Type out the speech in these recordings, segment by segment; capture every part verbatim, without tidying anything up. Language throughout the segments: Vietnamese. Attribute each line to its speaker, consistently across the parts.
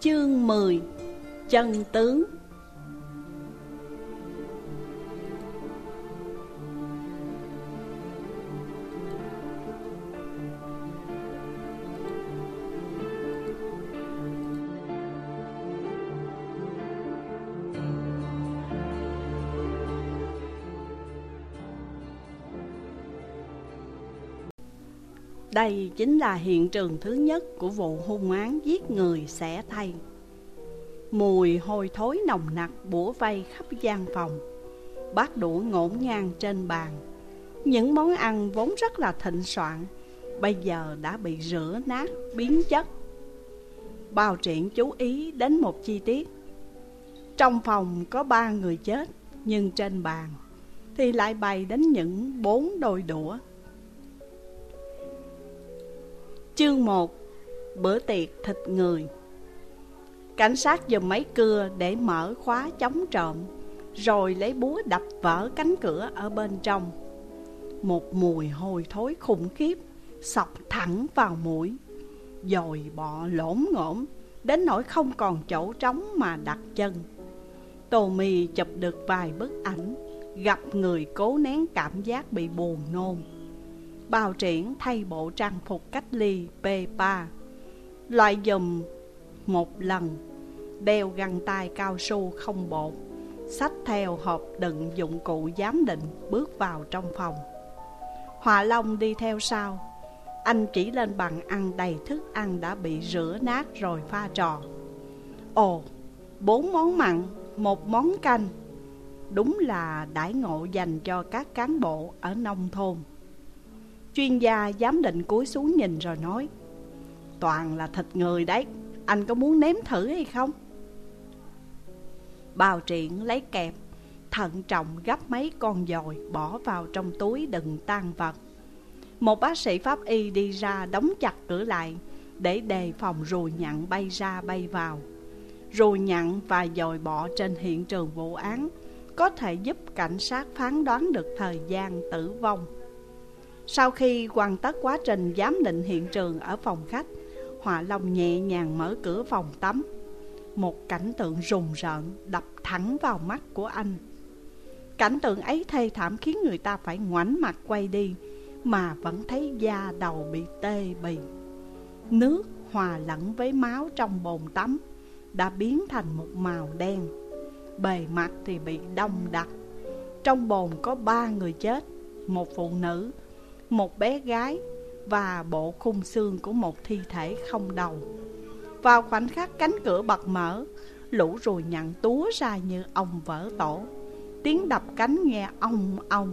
Speaker 1: Chương mười. Chân tướng. Đây chính là hiện trường thứ nhất của vụ hung án giết người xẻ thây. Mùi hôi thối nồng nặc bủa vây khắp gian phòng. Bát đũa ngổn ngang trên bàn. Những món ăn vốn rất là thịnh soạn bây giờ đã bị rửa nát biến chất. Bao Triển chú ý đến một chi tiết. Trong phòng có ba người chết, nhưng trên bàn thì lại bày đến những bốn đôi đũa. Chương một. Bữa tiệc thịt người. Cảnh sát dùng máy cưa để mở khóa chống trộm, rồi lấy búa đập vỡ cánh cửa ở bên trong. Một mùi hôi thối khủng khiếp xộc thẳng vào mũi, dồi bọ lổm ngổm đến nỗi không còn chỗ trống mà đặt chân. Tô Mì chụp được vài bức ảnh, gặp người cố nén cảm giác bị buồn nôn. Bao Triển thay bộ trang phục cách ly pê pê a, loại dùm một lần, đeo găng tay cao su không bột, xách theo hộp đựng dụng cụ giám định, bước vào trong phòng. Hòa Long đi theo sau. Anh chỉ lên bàn ăn đầy thức ăn đã bị rửa nát rồi pha trò. Ồ, bốn món mặn, một món canh. Đúng là đãi ngộ dành cho các cán bộ ở nông thôn. Chuyên gia giám định cúi xuống nhìn rồi nói: toàn là thịt người đấy, anh có muốn nếm thử hay không? Bao Triển lấy kẹp, thận trọng gắp mấy con dồi bỏ vào trong túi đựng tang vật. Một bác sĩ pháp y đi ra đóng chặt cửa lại để đề phòng ruồi nhặn bay ra bay vào. Ruồi nhặn và dồi bọ trên hiện trường vụ án có thể giúp cảnh sát phán đoán được thời gian tử vong. Sau khi hoàn tất quá trình giám định hiện trường ở phòng khách, Hòa Long nhẹ nhàng mở cửa phòng tắm. Một cảnh tượng rùng rợn đập thẳng vào mắt của anh. Cảnh tượng ấy thê thảm khiến người ta phải ngoảnh mặt quay đi, mà vẫn thấy da đầu bị tê bì. Nước hòa lẫn với máu trong bồn tắm đã biến thành một màu đen. Bề mặt thì bị đông đặc. Trong bồn có ba người chết, một phụ nữ, một bé gái và bộ khung xương của một thi thể không đầu. Vào khoảnh khắc cánh cửa bật mở, lũ ruồi nhặn túa ra như ong vỡ tổ. Tiếng đập cánh nghe ong ong.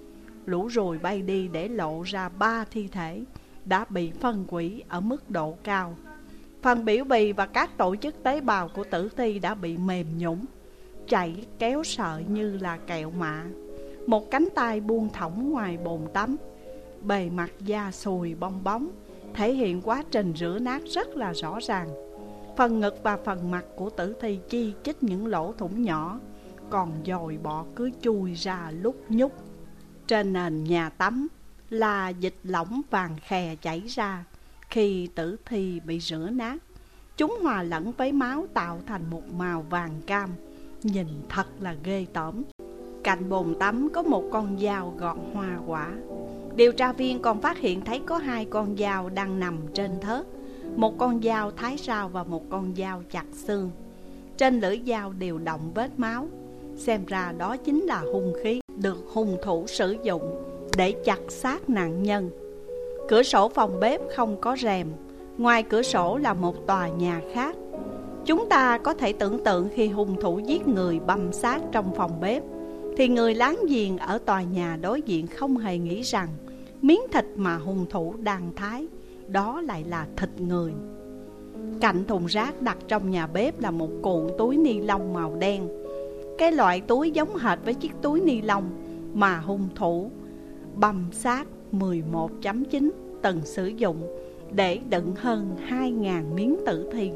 Speaker 1: Lũ ruồi bay đi để lộ ra ba thi thể đã bị phân hủy ở mức độ cao. Phần biểu bì và các tổ chức tế bào của tử thi đã bị mềm nhũn, chảy kéo sợi như là kẹo mạ. Một cánh tay buông thõng ngoài bồn tắm. Bề mặt da sùi bong bóng, thể hiện quá trình rửa nát rất là rõ ràng. Phần ngực và phần mặt của tử thi chi chít những lỗ thủng nhỏ, còn dồi bọ cứ chui ra lúc nhúc. Trên nền nhà tắm là dịch lỏng vàng khè chảy ra. Khi tử thi bị rửa nát, chúng hòa lẫn với máu tạo thành một màu vàng cam, nhìn thật là ghê tởm. Cạnh bồn tắm có một con dao gọt hoa quả. Điều tra viên còn phát hiện thấy có hai con dao đang nằm trên thớt. Một con dao thái rau và một con dao chặt xương. Trên lưỡi dao đều đọng vết máu. Xem ra đó chính là hung khí được hung thủ sử dụng để chặt xác nạn nhân. Cửa sổ phòng bếp không có rèm. Ngoài cửa sổ là một tòa nhà khác. Chúng ta có thể tưởng tượng khi hung thủ giết người băm xác trong phòng bếp, thì người láng giềng ở tòa nhà đối diện không hề nghĩ rằng miếng thịt mà hung thủ đang thái đó lại là thịt người. Cạnh thùng rác đặt trong nhà bếp là một cuộn túi ni lông màu đen. Cái loại túi giống hệt với chiếc túi ni lông mà hung thủ băm xác mười một chấm chín từng sử dụng để đựng hơn hai nghìn miếng tử thi.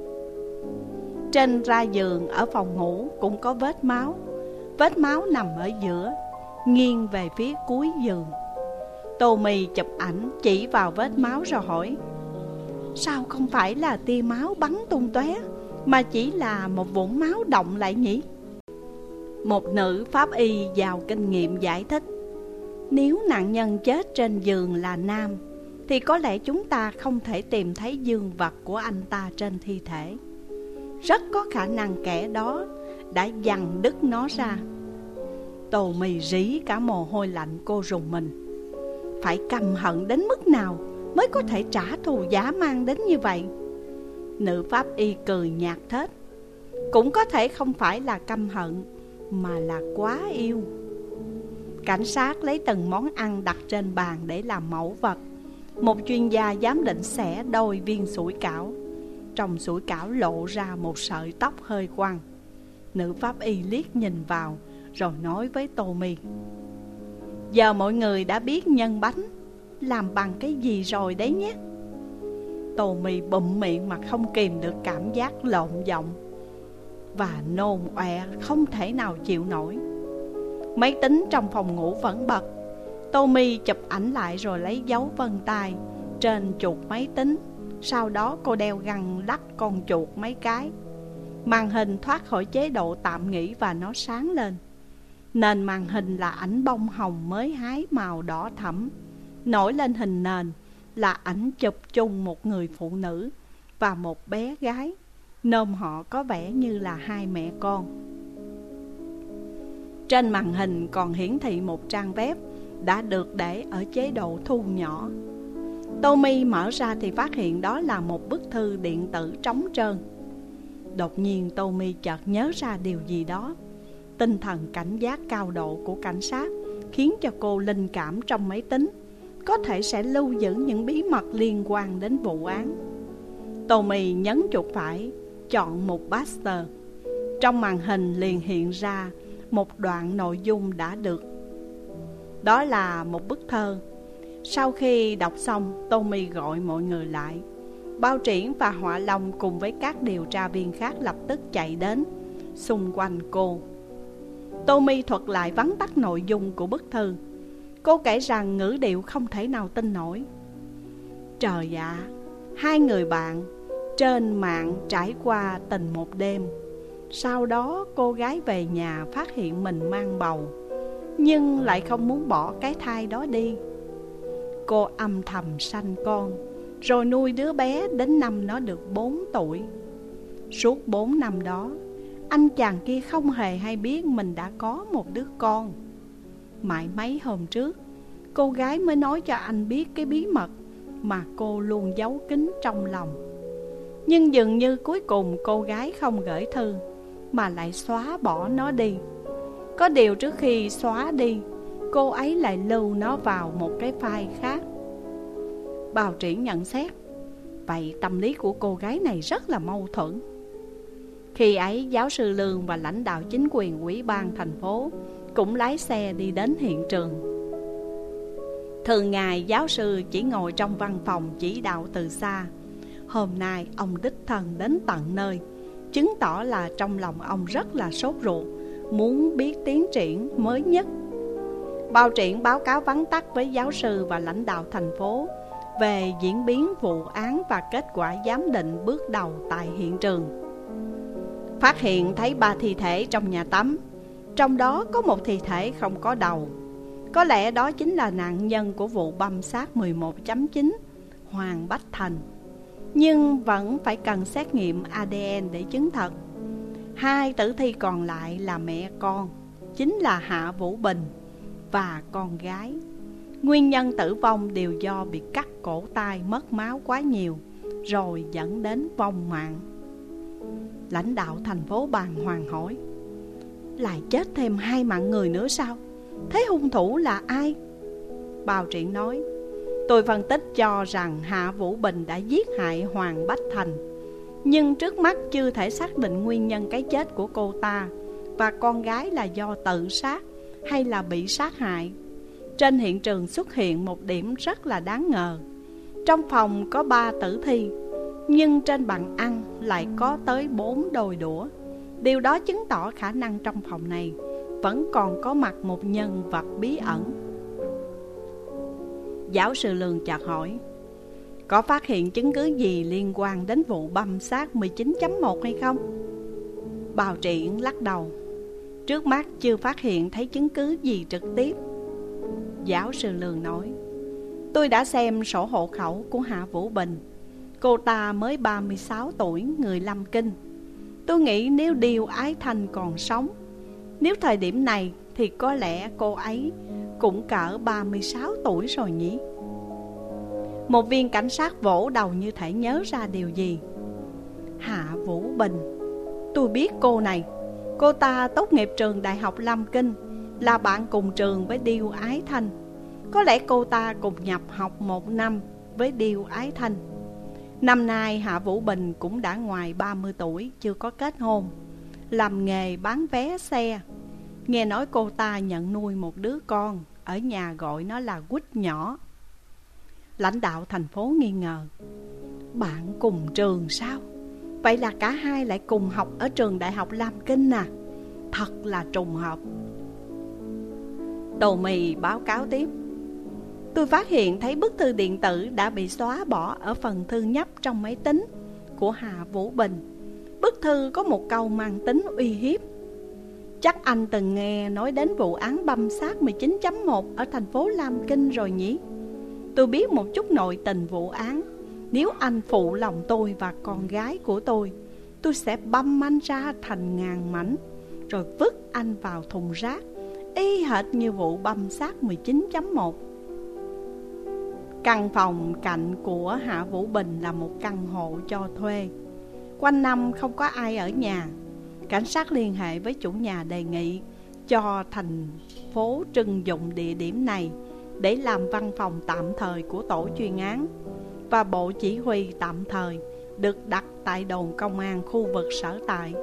Speaker 1: Trên ra giường ở phòng ngủ cũng có vết máu. Vết máu nằm ở giữa, nghiêng về phía cuối giường. Tô Mì chụp ảnh chỉ vào vết máu rồi hỏi: sao không phải là tia máu bắn tung tóe, mà chỉ là một vũng máu động lại nhỉ? Một nữ pháp y giàu kinh nghiệm giải thích, nếu nạn nhân chết trên giường là nam thì có lẽ chúng ta không thể tìm thấy dương vật của anh ta trên thi thể. Rất có khả năng kẻ đó đã giằng đứt nó ra. Tô Mì rỉ cả mồ hôi lạnh, cô rùng mình. Phải căm hận đến mức nào mới có thể trả thù dã man đến như vậy? Nữ pháp y cười nhạt thết. Cũng có thể không phải là căm hận, mà là quá yêu. Cảnh sát lấy từng món ăn đặt trên bàn để làm mẫu vật. Một chuyên gia giám định xẻ đôi viên sủi cảo. Trong sủi cảo lộ ra một sợi tóc hơi quăn. Nữ pháp y liếc nhìn vào rồi nói với Tô Mì, giờ mọi người đã biết nhân bánh làm bằng cái gì rồi đấy nhé. Tô Mì bụm miệng mà không kìm được cảm giác lộn giọng và nôn ọe không thể nào chịu nổi. Máy tính trong phòng ngủ vẫn bật. Tô Mì chụp ảnh lại rồi lấy dấu vân tay trên chuột máy tính. Sau đó cô đeo găng lắc con chuột mấy cái. Màn hình thoát khỏi chế độ tạm nghỉ và nó sáng lên. Nền màn hình là ảnh bông hồng mới hái màu đỏ thẫm. Nổi lên hình nền là ảnh chụp chung một người phụ nữ và một bé gái. Nôm họ có vẻ như là hai mẹ con. Trên màn hình còn hiển thị một trang web đã được để ở chế độ thu nhỏ. Tô Mì mở ra thì phát hiện đó là một bức thư điện tử trống trơn. Đột nhiên Tô Mì chợt nhớ ra điều gì đó. Tinh thần cảnh giác cao độ của cảnh sát khiến cho cô linh cảm trong máy tính có thể sẽ lưu giữ những bí mật liên quan đến vụ án. Tô Mì nhấn chuột phải, chọn mục Master. Trong màn hình liền hiện ra một đoạn nội dung đã được. Đó là một bức thơ. Sau khi đọc xong, Tô Mì gọi mọi người lại. Bao Triển và Họa Long cùng với các điều tra viên khác lập tức chạy đến xung quanh cô. Tô Mì thuật lại vắn tắt nội dung của bức thư. Cô kể rằng ngữ điệu không thể nào tin nổi. Trời ạ, à, hai người bạn trên mạng trải qua tình một đêm. Sau đó cô gái về nhà phát hiện mình mang bầu, nhưng lại không muốn bỏ cái thai đó đi. Cô âm thầm sanh con, rồi nuôi đứa bé đến năm nó được bốn tuổi. Suốt bốn năm đó, anh chàng kia không hề hay biết mình đã có một đứa con. Mãi mấy hôm trước, cô gái mới nói cho anh biết cái bí mật mà cô luôn giấu kín trong lòng. Nhưng dường như cuối cùng cô gái không gửi thư, mà lại xóa bỏ nó đi. Có điều trước khi xóa đi, cô ấy lại lưu nó vào một cái file khác. Bao Triển nhận xét, vậy tâm lý của cô gái này rất là mâu thuẫn. Khi ấy, giáo sư Lương và lãnh đạo chính quyền ủy ban thành phố cũng lái xe đi đến hiện trường. Thường ngày giáo sư chỉ ngồi trong văn phòng chỉ đạo từ xa. Hôm nay ông đích thân đến tận nơi, chứng tỏ là trong lòng ông rất là sốt ruột, muốn biết tiến triển mới nhất. Bao Triển báo cáo vắn tắt với giáo sư và lãnh đạo thành phố về diễn biến vụ án và kết quả giám định bước đầu tại hiện trường. Phát hiện thấy ba thi thể trong nhà tắm, trong đó có một thi thể không có đầu. Có lẽ đó chính là nạn nhân của vụ băm xác mười một chấm chín Hoàng Bách Thành. Nhưng vẫn phải cần xét nghiệm a đê en để chứng thật. Hai tử thi còn lại là mẹ con, chính là Hạ Vũ Bình và con gái. Nguyên nhân tử vong đều do bị cắt cổ tay, mất máu quá nhiều, rồi dẫn đến vong mạng. Lãnh đạo thành phố bàng hoàng hỏi, lại chết thêm hai mạng người nữa sao? Thế hung thủ là ai? Bao Triển nói, tôi phân tích cho rằng Hạ Vũ Bình đã giết hại Hoàng Bách Thành, nhưng trước mắt chưa thể xác định nguyên nhân cái chết của cô ta và con gái là do tự sát hay là bị sát hại. Trên hiện trường xuất hiện một điểm rất là đáng ngờ. Trong phòng có ba tử thi, nhưng trên bàn ăn lại có tới bốn đôi đũa. Điều đó chứng tỏ khả năng trong phòng này vẫn còn có mặt một nhân vật bí ẩn. Giáo sư Lương chợt hỏi, Có phát hiện chứng cứ gì liên quan đến vụ băm xác mười chín chấm một hay không? Bào Triển lắc đầu. Trước mắt chưa phát hiện thấy chứng cứ gì trực tiếp. Giáo sư Lương nói, tôi đã xem sổ hộ khẩu của Hạ Vũ Bình. Cô ta mới ba mươi sáu tuổi, người Lâm Kinh. Tôi nghĩ nếu Điêu Ái Thanh còn sống, nếu thời điểm này thì có lẽ cô ấy cũng cỡ ba mươi sáu tuổi rồi nhỉ? Một viên cảnh sát vỗ đầu như thể nhớ ra điều gì. Hạ Vũ Bình, tôi biết cô này. Cô ta tốt nghiệp trường Đại học Lâm Kinh, là bạn cùng trường với Điêu Ái Thanh. Có lẽ cô ta cùng nhập học một năm với Điêu Ái Thanh. Năm nay Hạ Vũ Bình cũng đã ngoài ba mươi tuổi, chưa có kết hôn, làm nghề bán vé xe. Nghe nói cô ta nhận nuôi một đứa con, ở nhà gọi nó là Quýt nhỏ. Lãnh đạo thành phố nghi ngờ. Bạn cùng trường sao? Vậy là cả hai lại cùng học ở trường Đại học Lam Kinh à? Thật là trùng hợp. Tô Mì báo cáo tiếp. Tôi phát hiện thấy bức thư điện tử đã bị xóa bỏ ở phần thư nhấp trong máy tính của Hạ Vũ Bình. Bức thư có một câu mang tính uy hiếp. Chắc anh từng nghe nói đến vụ án băm xác mười chín chấm một ở thành phố Lam Kinh rồi nhỉ? Tôi biết một chút nội tình vụ án. Nếu anh phụ lòng tôi và con gái của tôi, tôi sẽ băm anh ra thành ngàn mảnh, rồi vứt anh vào thùng rác, y hệt như vụ băm xác mười chín chấm một. Căn phòng cạnh của Hạ Vũ Bình là một căn hộ cho thuê. Quanh năm không có ai ở nhà. Cảnh sát liên hệ với chủ nhà đề nghị cho thành phố trưng dụng địa điểm này để làm văn phòng tạm thời của tổ chuyên án, và bộ chỉ huy tạm thời được đặt tại đồn công an khu vực sở tại.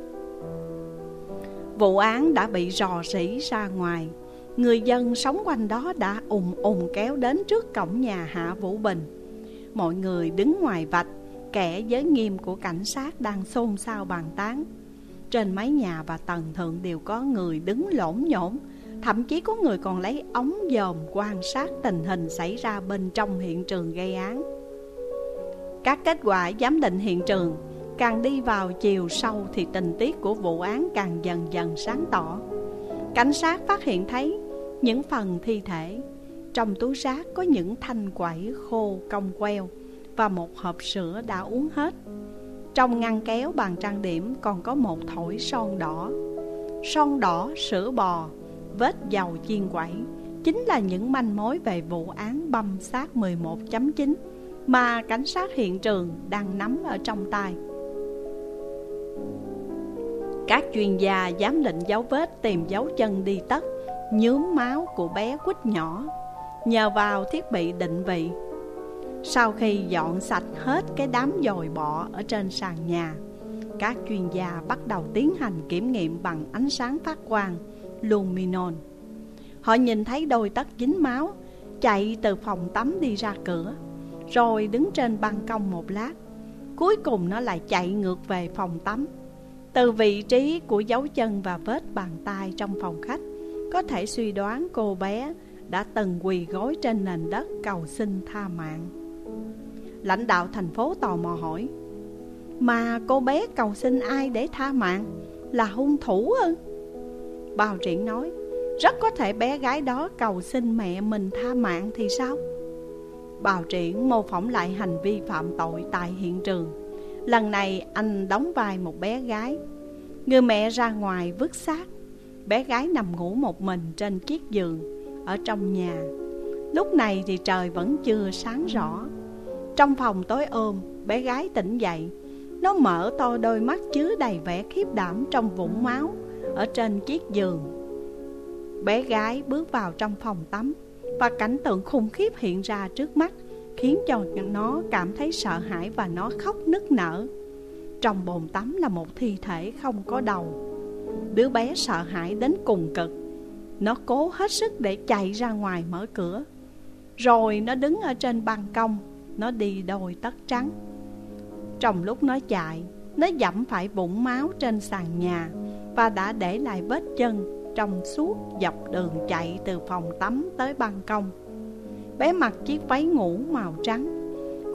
Speaker 1: Vụ án đã bị rò rỉ ra ngoài. Người dân sống quanh đó đã ùn ùn kéo đến trước cổng nhà Hạ Vũ Bình. Mọi người đứng ngoài vạch, kẻ giới nghiêm của cảnh sát đang xôn xao bàn tán. Trên mái nhà và tầng thượng đều có người đứng lổn nhổn. Thậm chí có người còn lấy ống dòm quan sát tình hình xảy ra bên trong hiện trường gây án. Các kết quả giám định hiện trường càng đi vào chiều sâu thì tình tiết của vụ án càng dần dần sáng tỏ. Cảnh sát phát hiện thấy những phần thi thể. Trong túi rác có những thanh quẩy khô cong queo và một hộp sữa đã uống hết. Trong ngăn kéo bàn trang điểm còn có một thỏi son đỏ. Son đỏ, sữa bò, vết dầu chiên quẩy chính là những manh mối về vụ án băm xác mười một chấm chín mà cảnh sát hiện trường đang nắm ở trong tay. Các chuyên gia giám định dấu vết tìm dấu chân đi tất, nhuốm máu của bé Quýt nhỏ nhờ vào thiết bị định vị. Sau khi dọn sạch hết cái đám dồi bọ ở trên sàn nhà, các chuyên gia bắt đầu tiến hành kiểm nghiệm bằng ánh sáng phát quang luminon. Họ nhìn thấy đôi tất dính máu chạy từ phòng tắm đi ra cửa, rồi đứng trên ban công một lát. Cuối cùng nó lại chạy ngược về phòng tắm. Từ vị trí của dấu chân và vết bàn tay trong phòng khách, có thể suy đoán cô bé đã từng quỳ gối trên nền đất cầu xin tha mạng. Lãnh đạo thành phố tò mò hỏi: Mà cô bé cầu xin ai để tha mạng? Là hung thủ ư? Bào Triển nói: Rất có thể bé gái đó cầu xin mẹ mình tha mạng thì sao? Bào Triển mô phỏng lại hành vi phạm tội tại hiện trường. Lần này anh đóng vai một bé gái. Người mẹ ra ngoài vứt xác. Bé gái nằm ngủ một mình trên chiếc giường ở trong nhà. Lúc này thì trời vẫn chưa sáng rõ. Trong phòng tối ôm, bé gái tỉnh dậy. Nó mở to đôi mắt chứa đầy vẻ khiếp đảm trong vũng máu ở trên chiếc giường. Bé gái bước vào trong phòng tắm, và cảnh tượng khủng khiếp hiện ra trước mắt, khiến cho nó cảm thấy sợ hãi và nó khóc nức nở. Trong bồn tắm là một thi thể không có đầu. Đứa bé sợ hãi đến cùng cực. Nó cố hết sức để chạy ra ngoài mở cửa. Rồi nó đứng ở trên ban công. Nó đi đôi tất trắng. Trong lúc nó chạy, nó dẫm phải vũng máu trên sàn nhà và đã để lại vết chân trong suốt dọc đường chạy từ phòng tắm tới ban công. Bé mặc chiếc váy ngủ màu trắng.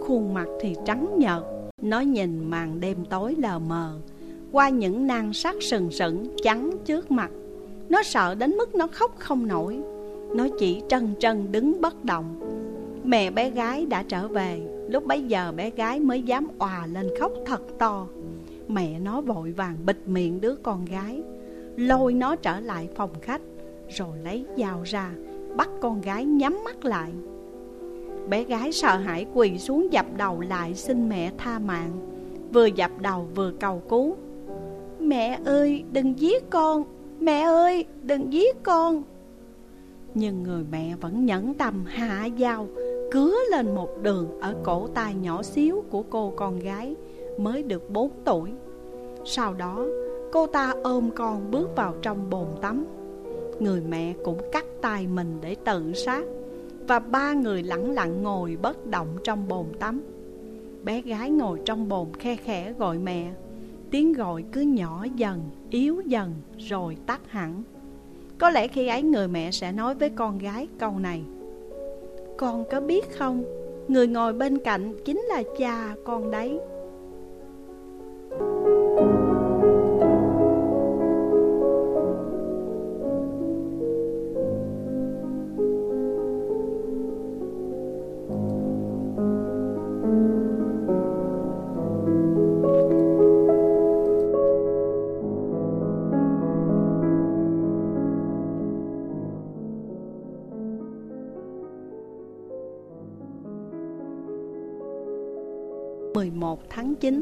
Speaker 1: khuôn mặt thì trắng nhợt. Nó nhìn màn đêm tối lờ mờ qua những nang sắc sừng sững trắng trước mặt. Nó sợ đến mức nó khóc không nổi. Nó chỉ trân trân đứng bất động. Mẹ bé gái đã trở về. Lúc bấy giờ bé gái mới dám òa lên khóc thật to. Mẹ nó vội vàng bịt miệng đứa con gái, lôi nó trở lại phòng khách, rồi lấy dao ra bắt con gái nhắm mắt lại. Bé gái sợ hãi quỳ xuống dập đầu lại xin mẹ tha mạng, vừa dập đầu vừa cầu cứu: "Mẹ ơi, đừng giết con! Mẹ ơi, đừng giết con!" Nhưng người mẹ vẫn nhẫn tâm hạ dao, cứa lên một đường ở cổ tay nhỏ xíu của cô con gái mới được bốn tuổi. Sau đó cô ta ôm con bước vào trong bồn tắm. Người mẹ cũng cắt tay mình để tự sát. Và ba người lẳng lặng ngồi bất động trong bồn tắm. Bé gái ngồi trong bồn khe khẽ gọi mẹ. Tiếng gọi cứ nhỏ dần, yếu dần rồi tắt hẳn. Có lẽ khi ấy người mẹ sẽ nói với con gái câu này: "Con có biết không, người ngồi bên cạnh chính là cha con đấy." mười một tháng chín.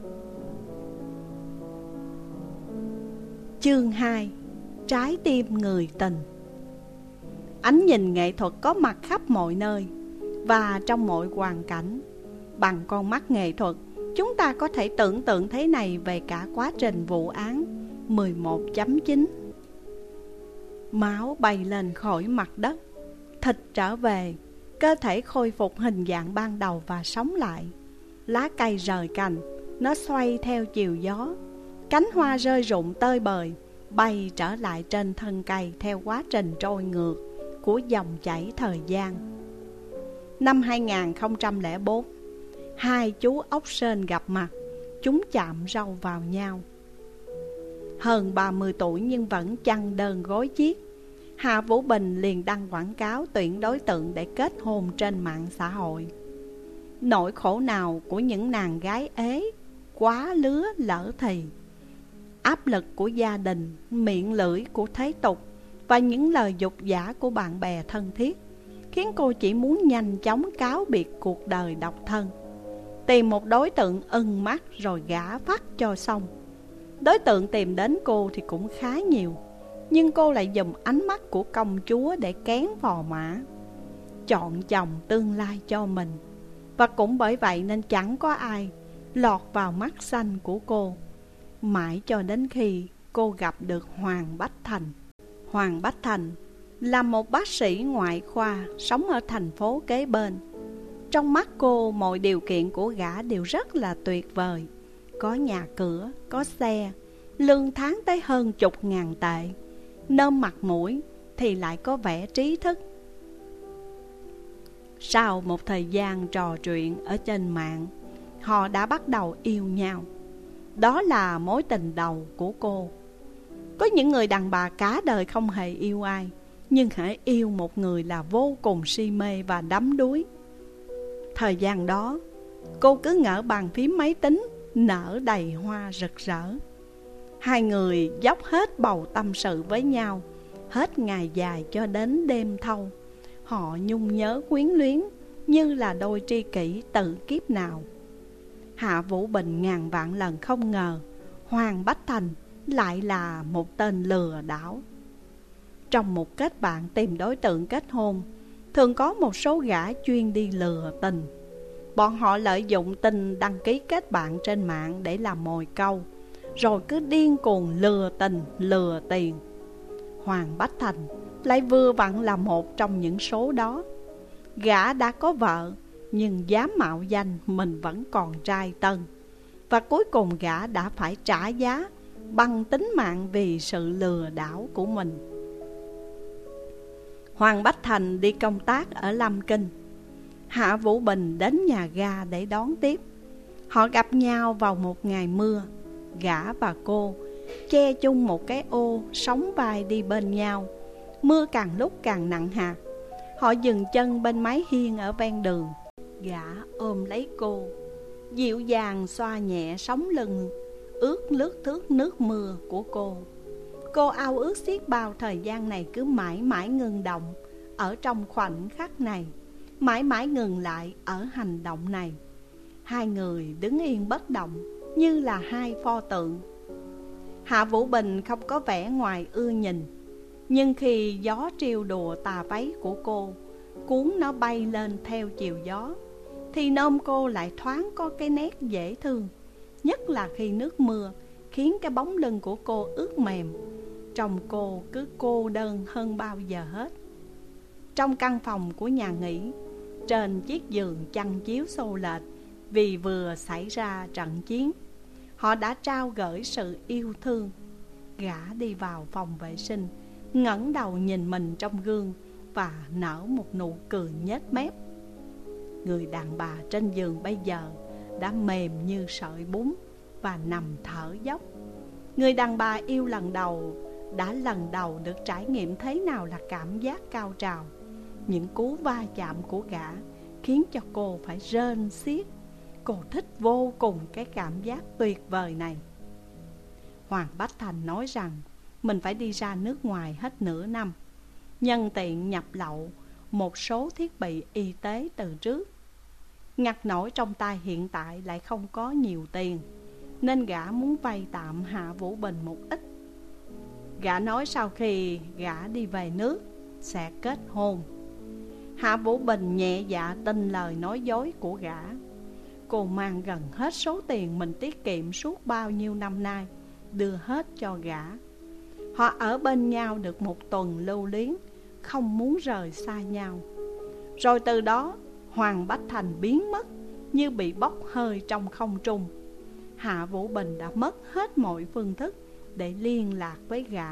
Speaker 1: Chương hai. Trái tim người tình. Ánh nhìn nghệ thuật có mặt khắp mọi nơi và trong mọi hoàn cảnh. Bằng con mắt nghệ thuật, chúng ta có thể tưởng tượng thế này về cả quá trình vụ án. Mười một chấm chín. Máu bay lên khỏi mặt đất, thịt trở về, cơ thể khôi phục hình dạng ban đầu và sống lại. Lá cây rời cành, nó xoay theo chiều gió. Cánh hoa rơi rụng tơi bời, bay trở lại trên thân cây theo quá trình trôi ngược của dòng chảy thời gian. Năm hai nghìn không trăm lẻ bốn, hai chú ốc sên gặp mặt. Chúng chạm râu vào nhau. Hơn ba mươi tuổi nhưng vẫn chăn đơn gối chiếc, Hạ Vũ Bình liền đăng quảng cáo tuyển đối tượng để kết hôn trên mạng xã hội. Nỗi khổ nào của những nàng gái ế, quá lứa lỡ thì, áp lực của gia đình, miệng lưỡi của thế tục và những lời dục giả của bạn bè thân thiết khiến cô chỉ muốn nhanh chóng cáo biệt cuộc đời độc thân, tìm một đối tượng ưng mắt rồi gả phát cho xong. Đối tượng tìm đến cô thì cũng khá nhiều, nhưng cô lại dùng ánh mắt của công chúa để kén phò mã, chọn chồng tương lai cho mình. Và cũng bởi vậy nên chẳng có ai lọt vào mắt xanh của cô, mãi cho đến khi cô gặp được Hoàng Bách Thành. Hoàng Bách Thành là một bác sĩ ngoại khoa sống ở thành phố kế bên. Trong mắt cô, mọi điều kiện của gã đều rất là tuyệt vời. Có nhà cửa, có xe, lương tháng tới hơn chục ngàn tệ. Nôm mặt mũi thì lại có vẻ trí thức. Sau một thời gian trò chuyện ở trên mạng, họ đã bắt đầu yêu nhau. Đó là mối tình đầu của cô. Có những người đàn bà cả đời không hề yêu ai, nhưng hãy yêu một người là vô cùng si mê và đắm đuối. Thời gian đó, cô cứ ngỡ bàn phím máy tính nở đầy hoa rực rỡ. Hai người dốc hết bầu tâm sự với nhau, hết ngày dài cho đến đêm thâu. Họ nhung nhớ quyến luyến như là đôi tri kỷ từ kiếp nào. Hạ Vũ Bình ngàn vạn lần không ngờ Hoàng Bách Thành lại là một tên lừa đảo. Trong một kết bạn tìm đối tượng kết hôn, thường có một số gã chuyên đi lừa tình. Bọn họ lợi dụng tin đăng ký kết bạn trên mạng để làm mồi câu, rồi cứ điên cuồng lừa tình, lừa tiền. Hoàng Bách Thành lại vừa vặn là một trong những số đó. Gã đã có vợ, nhưng dám mạo danh mình vẫn còn trai tân. Và cuối cùng gã đã phải trả giá bằng tính mạng vì sự lừa đảo của mình. Hoàng Bách Thành đi công tác ở Lam Kinh. Hạ Vũ Bình đến nhà ga để đón tiếp. Họ gặp nhau vào một ngày mưa. Gã và cô che chung một cái ô, sóng vai đi bên nhau. Mưa càng lúc càng nặng hạt. Họ dừng chân bên mái hiên ở ven đường. Gã ôm lấy cô, dịu dàng xoa nhẹ sống lưng ướt lướt thước nước mưa của cô. Cô ao ước xiết bao thời gian này cứ mãi mãi ngừng động ở trong khoảnh khắc này, mãi mãi ngừng lại ở hành động này. Hai người đứng yên bất động như là hai pho tượng. Hạ Vũ Bình không có vẻ ngoài ưa nhìn, nhưng khi gió trêu đùa tà váy của cô, cuốn nó bay lên theo chiều gió, thì nôm cô lại thoáng có cái nét dễ thương. Nhất là khi nước mưa khiến cái bóng lưng của cô ướt mềm, trông cô cứ cô đơn hơn bao giờ hết. Trong căn phòng của nhà nghỉ, trên chiếc giường chăn chiếu xô lệch vì vừa xảy ra trận chiến, họ đã trao gửi sự yêu thương. Gã đi vào phòng vệ sinh, ngẩng đầu nhìn mình trong gương và nở một nụ cười nhếch mép. Người đàn bà trên giường bây giờ đã mềm như sợi bún và nằm thở dốc. Người đàn bà yêu lần đầu đã lần đầu được trải nghiệm thế nào là cảm giác cao trào. Những cú va chạm của gã khiến cho cô phải rên xiết. Cô thích vô cùng cái cảm giác tuyệt vời này. Hoàng Bách Thành nói rằng mình phải đi ra nước ngoài hết nửa năm, nhân tiện nhập lậu một số thiết bị y tế từ trước. Ngặt nổi trong tay hiện tại lại không có nhiều tiền, nên gã muốn vay tạm Hạ Vũ Bình một ít. Gã nói sau khi gã đi về nước sẽ kết hôn. Hạ Vũ Bình nhẹ dạ tin lời nói dối của gã. Cô mang gần hết số tiền mình tiết kiệm suốt bao nhiêu năm nay, đưa hết cho gã. Họ ở bên nhau được một tuần lưu luyến, không muốn rời xa nhau. Rồi từ đó Hoàng Bách Thành biến mất như bị bốc hơi trong không trung. Hạ Vũ Bình đã mất hết mọi phương thức để liên lạc với gã.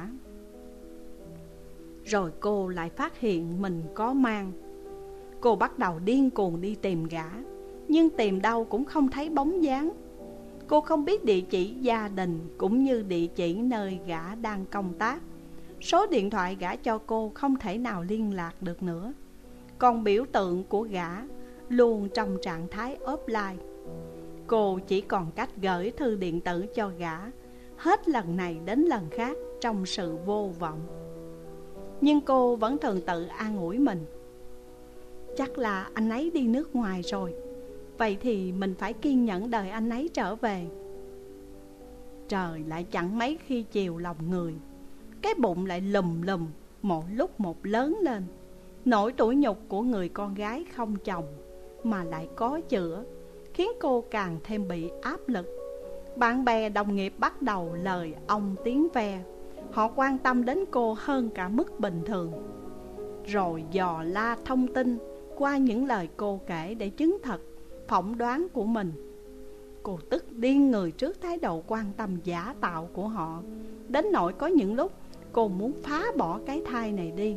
Speaker 1: Rồi cô lại phát hiện mình có mang. Cô bắt đầu điên cuồng đi tìm gã, nhưng tìm đâu cũng không thấy bóng dáng. Cô không biết địa chỉ gia đình cũng như địa chỉ nơi gã đang công tác. Số điện thoại gã cho cô không thể nào liên lạc được nữa. Còn biểu tượng của gã luôn trong trạng thái offline. Cô chỉ còn cách gửi thư điện tử cho gã, hết lần này đến lần khác trong sự vô vọng. Nhưng cô vẫn thường tự an ủi mình, chắc là anh ấy đi nước ngoài rồi, vậy thì mình phải kiên nhẫn đợi anh ấy trở về. Trời lại chẳng mấy khi chiều lòng người. Cái bụng lại lùm lùm, mỗi lúc một lớn lên. Nỗi tủi nhục của người con gái không chồng mà lại có chữa, khiến cô càng thêm bị áp lực. Bạn bè đồng nghiệp bắt đầu lời ong tiếng ve. Họ quan tâm đến cô hơn cả mức bình thường, rồi dò la thông tin qua những lời cô kể để chứng thật phỏng đoán của mình. Cô tức điên người trước thái độ quan tâm giả tạo của họ, đến nỗi có những lúc cô muốn phá bỏ cái thai này đi.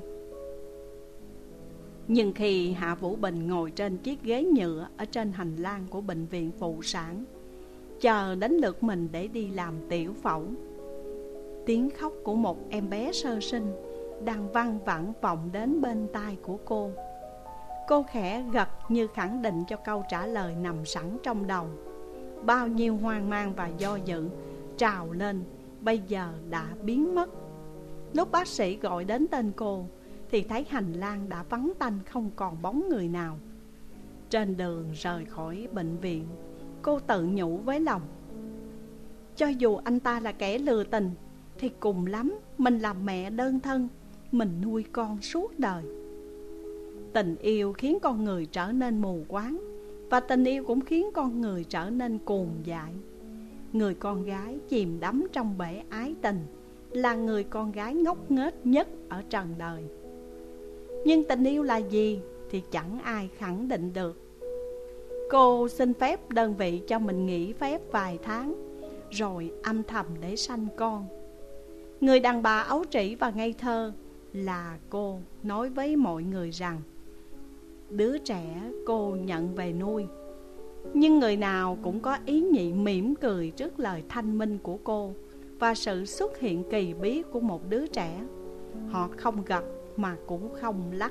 Speaker 1: Nhưng khi Hạ Vũ Bình ngồi trên chiếc ghế nhựa ở trên hành lang của bệnh viện phụ sản, chờ đến lượt mình để đi làm tiểu phẫu, tiếng khóc của một em bé sơ sinh đang văng vẳng vọng đến bên tai của cô. Cô khẽ gật như khẳng định cho câu trả lời nằm sẵn trong đầu. Bao nhiêu hoang mang và do dự trào lên bây giờ đã biến mất. Lúc bác sĩ gọi đến tên cô thì thấy hành lang đã vắng tanh, không còn bóng người nào. Trên đường rời khỏi bệnh viện, cô tự nhủ với lòng, cho dù anh ta là kẻ lừa tình thì cùng lắm mình làm mẹ đơn thân, mình nuôi con suốt đời. Tình yêu khiến con người trở nên mù quáng, và tình yêu cũng khiến con người trở nên cuồng dại. Người con gái chìm đắm trong bể ái tình là người con gái ngốc nghếch nhất ở trần đời. Nhưng tình yêu là gì thì chẳng ai khẳng định được. Cô xin phép đơn vị cho mình nghỉ phép vài tháng, rồi âm thầm để sanh con. Người đàn bà ấu trĩ và ngây thơ là cô nói với mọi người rằng Đứa trẻ cô nhận về nuôi. Nhưng người nào cũng có ý nhị mỉm cười trước lời thanh minh của cô và sự xuất hiện kỳ bí của một đứa trẻ. Họ không gật mà cũng không lắc.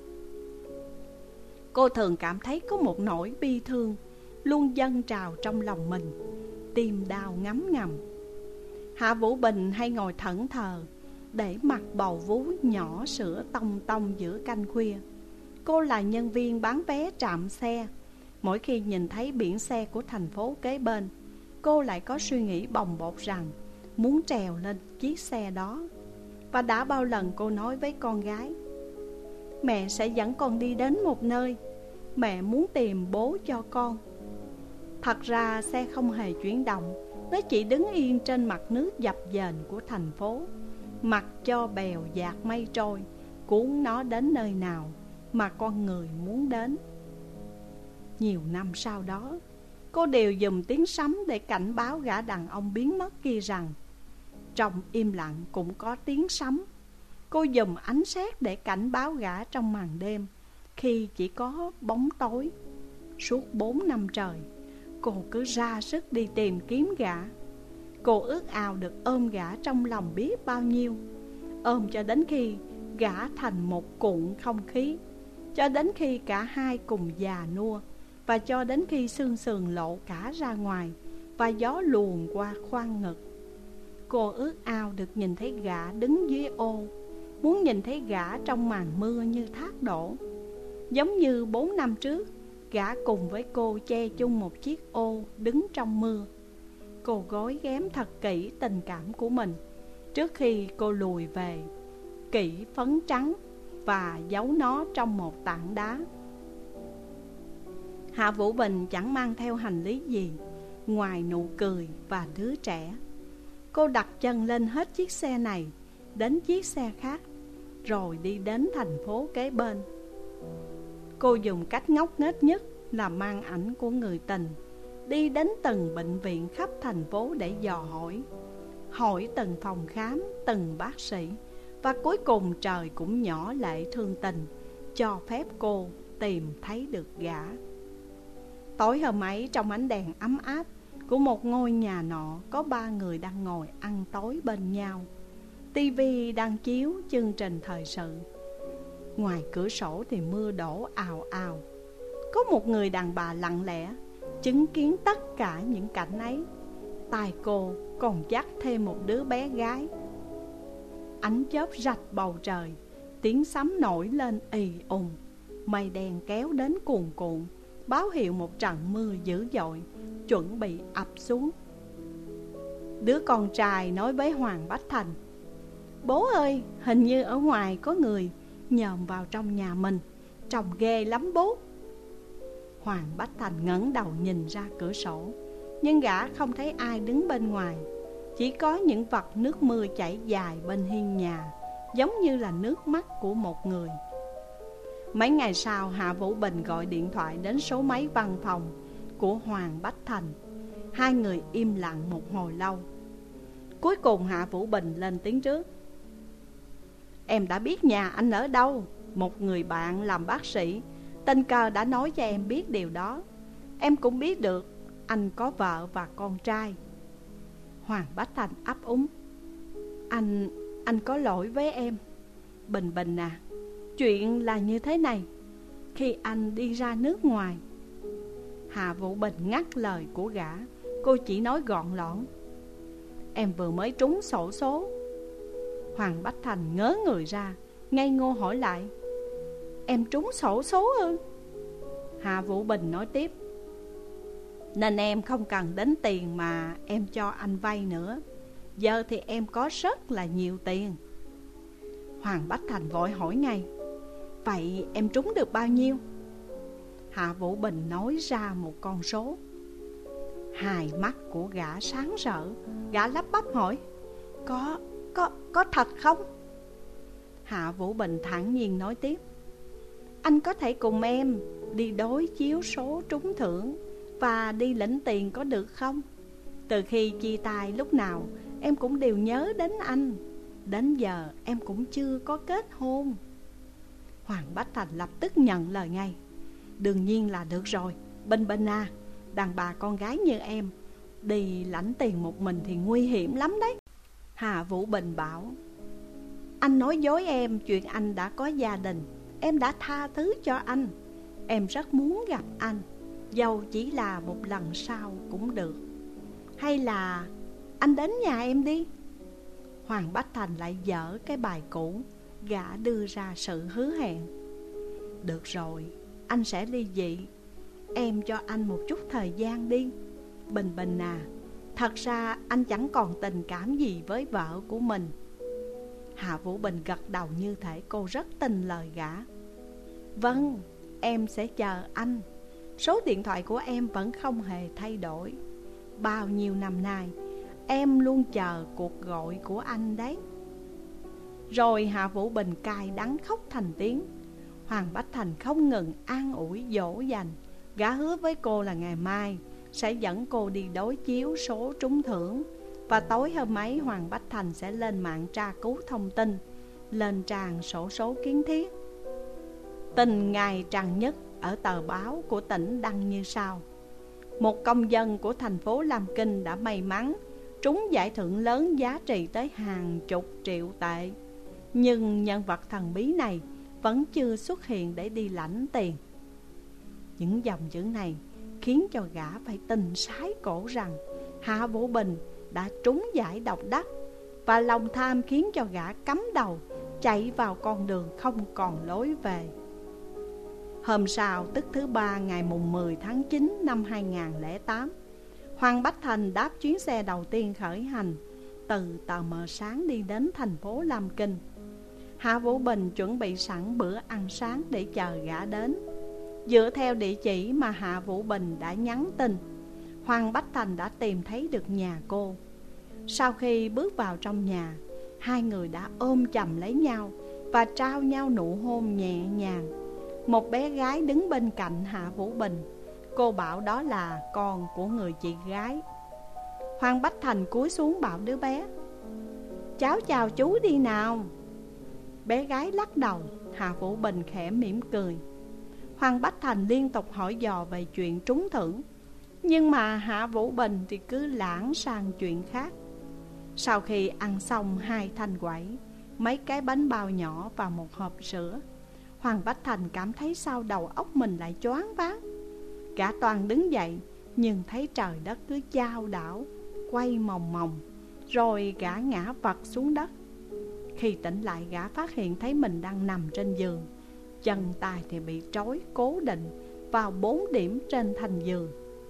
Speaker 1: Cô thường cảm thấy có một nỗi bi thương luôn dâng trào trong lòng mình, tim đau ngấm ngầm. Hạ Vũ Bình hay ngồi thẫn thờ để mặc bầu vú nhỏ sữa tông tông giữa canh khuya. Cô là nhân viên bán vé trạm xe. Mỗi khi nhìn thấy biển xe của thành phố kế bên, cô lại có suy nghĩ bồng bột rằng muốn trèo lên chiếc xe đó. Và đã bao lần cô nói với con gái: mẹ sẽ dẫn con đi đến một nơi, mẹ muốn tìm bố cho con. Thật ra xe không hề chuyển động, nó chỉ đứng yên trên mặt nước dập dềnh của thành phố, mặc cho bèo dạt mây trôi, cuốn nó đến nơi nào mà con người muốn đến. Nhiều năm sau đó, cô đều dùng tiếng sấm để cảnh báo gã đàn ông biến mất kia rằng trong im lặng cũng có tiếng sấm. Cô dùng ánh sét để cảnh báo gã trong màn đêm khi chỉ có bóng tối. Suốt bốn năm trời, cô cứ ra sức đi tìm kiếm gã. Cô ước ao được ôm gã trong lòng biết bao nhiêu, ôm cho đến khi gã thành một cuộn không khí, cho đến khi cả hai cùng già nua, và cho đến khi xương sườn lộ cả ra ngoài và gió luồn qua khoang ngực. Cô ước ao được nhìn thấy gã đứng dưới ô, muốn nhìn thấy gã trong màn mưa như thác đổ. Giống như bốn năm trước, gã cùng với cô che chung một chiếc ô đứng trong mưa. Cô gói ghém thật kỹ tình cảm của mình trước khi cô lùi về, kỹ phấn trắng và giấu nó trong một tảng đá. Hạ Vũ Bình chẳng mang theo hành lý gì ngoài nụ cười và đứa trẻ. Cô đặt chân lên hết chiếc xe này đến chiếc xe khác, rồi đi đến thành phố kế bên. Cô dùng cách ngốc nghếch nhất là mang ảnh của người tình, đi đến từng bệnh viện khắp thành phố để dò hỏi, hỏi từng phòng khám, từng bác sĩ. Và cuối cùng trời cũng nhỏ lệ thương tình, cho phép cô tìm thấy được gã. Tối hôm ấy, trong ánh đèn ấm áp của một ngôi nhà nọ, có ba người đang ngồi ăn tối bên nhau. Tivi đang chiếu chương trình thời sự. Ngoài cửa sổ thì mưa đổ ào ào. Có một người đàn bà lặng lẽ chứng kiến tất cả những cảnh ấy. Tai cô còn dắt thêm một đứa bé gái. Ánh chớp rạch bầu trời, tiếng sấm nổi lên ì ùng. Mây đen kéo đến cuồn cuộn, báo hiệu một trận mưa dữ dội chuẩn bị ập xuống. Đứa con trai nói với Hoàng Bách Thành: bố ơi, hình như ở ngoài có người nhòm vào trong nhà mình, trông ghê lắm bố. Hoàng Bách Thành ngẩng đầu nhìn ra cửa sổ, nhưng gã không thấy ai đứng bên ngoài. Chỉ có những vệt nước mưa chảy dài bên hiên nhà, giống như là nước mắt của một người. Mấy ngày sau, Hạ Vũ Bình gọi điện thoại đến số máy văn phòng của Hoàng Bách Thành. Hai người im lặng một hồi lâu. Cuối cùng Hạ Vũ Bình lên tiếng trước: em đã biết nhà anh ở đâu. Một người bạn làm bác sĩ tình cờ đã nói cho em biết điều đó. Em cũng biết được anh có vợ và con trai. Hoàng Bách Thành ấp úng: Anh, anh có lỗi với em. Bình Bình à, chuyện là như thế này. Khi anh đi ra nước ngoài... Hạ Vũ Bình ngắt lời của gã. Cô chỉ nói gọn lõn: em vừa mới trúng xổ số. Hoàng Bách Thành ngớ người ra, ngây ngô hỏi lại: em trúng xổ số ư? Hạ Vũ Bình nói tiếp: nên em không cần đến tiền mà em cho anh vay nữa. Giờ thì em có rất là nhiều tiền. Hoàng Bách Thành vội hỏi ngay: vậy em trúng được bao nhiêu? Hạ Vũ Bình nói ra một con số. Hai mắt của gã sáng rỡ. Gã lắp bắp hỏi: Có, có, có thật không? Hạ Vũ Bình thản nhiên nói tiếp: anh có thể cùng em đi đối chiếu số trúng thưởng và đi lĩnh tiền có được không? Từ khi chia tay lúc nào em cũng đều nhớ đến anh. Đến giờ em cũng chưa có kết hôn. Hoàng Bách Thành lập tức nhận lời ngay: Đương nhiên là được rồi. Bình Bình à, đàn bà con gái như em đi lãnh tiền một mình thì nguy hiểm lắm đấy. Hà Vũ Bình bảo: Anh nói dối em chuyện anh đã có gia đình. Em đã tha thứ cho anh. Em rất muốn gặp anh, dầu chỉ là một lần sau cũng được. Hay là anh đến nhà em đi. Hoàng Bách Thành lại dở cái bài cũ. Gã đưa ra sự hứa hẹn: Được rồi, anh sẽ ly dị. Em cho anh một chút thời gian đi. Bình Bình à, thật ra anh chẳng còn tình cảm gì với vợ của mình. Hạ Vũ Bình gật đầu như thể cô rất tin lời gã. Vâng, em sẽ chờ anh. Số điện thoại của em vẫn không hề thay đổi. Bao nhiêu năm nay em luôn chờ cuộc gọi của anh đấy. Rồi Hạ Vũ Bình cay đắng khóc thành tiếng. Hoàng Bách Thành không ngừng an ủi dỗ dành. Gã hứa với cô là ngày mai sẽ dẫn cô đi đối chiếu số trúng thưởng. Và tối hôm ấy Hoàng Bách Thành sẽ lên mạng tra cứu thông tin, lên trang sổ số kiến thiết. Tin ngày trang nhất ở tờ báo của tỉnh đăng như sau: Một công dân của thành phố Lam Kinh đã may mắn trúng giải thưởng lớn giá trị tới hàng chục triệu tệ. Nhưng nhân vật thần bí này vẫn chưa xuất hiện để đi lãnh tiền. Những dòng chữ này khiến cho gã phải tin sái cổ rằng Hạ Vũ Bình đã trúng giải độc đắc. Và lòng tham khiến cho gã cắm đầu chạy vào con đường không còn lối về. Hôm sau, tức thứ ba ngày mùng mười tháng chín năm hai nghìn không trăm lẻ tám, Hoàng Bách Thành đáp chuyến xe đầu tiên khởi hành từ tờ mờ sáng đi đến thành phố Lam Kinh. Hạ Vũ Bình chuẩn bị sẵn bữa ăn sáng để chờ gã đến. Dựa theo địa chỉ mà Hạ Vũ Bình đã nhắn tin, Hoàng Bách Thành đã tìm thấy được nhà cô. Sau khi bước vào trong nhà, hai người đã ôm chầm lấy nhau và trao nhau nụ hôn nhẹ nhàng. Một bé gái đứng bên cạnh Hạ Vũ Bình. Cô bảo đó là con của người chị gái. Hoàng Bách Thành cúi xuống bảo đứa bé: Cháu chào chú đi nào. Bé gái lắc đầu. Hạ Vũ Bình khẽ mỉm cười. Hoàng Bách Thành liên tục hỏi dò về chuyện trúng thưởng, nhưng mà Hạ Vũ Bình thì cứ lãng sang chuyện khác. Sau khi ăn xong hai thanh quẩy, mấy cái bánh bao nhỏ và một hộp sữa, Hoàng Bách Thành cảm thấy sau đầu óc mình lại choáng váng. Gã toàn đứng dậy, nhưng thấy trời đất cứ chao đảo, quay mòng mòng, rồi gã ngã vật xuống đất. Khi tỉnh lại, gã phát hiện thấy mình đang nằm trên giường. Chân tay thì bị trói cố định vào bốn điểm trên thành giường.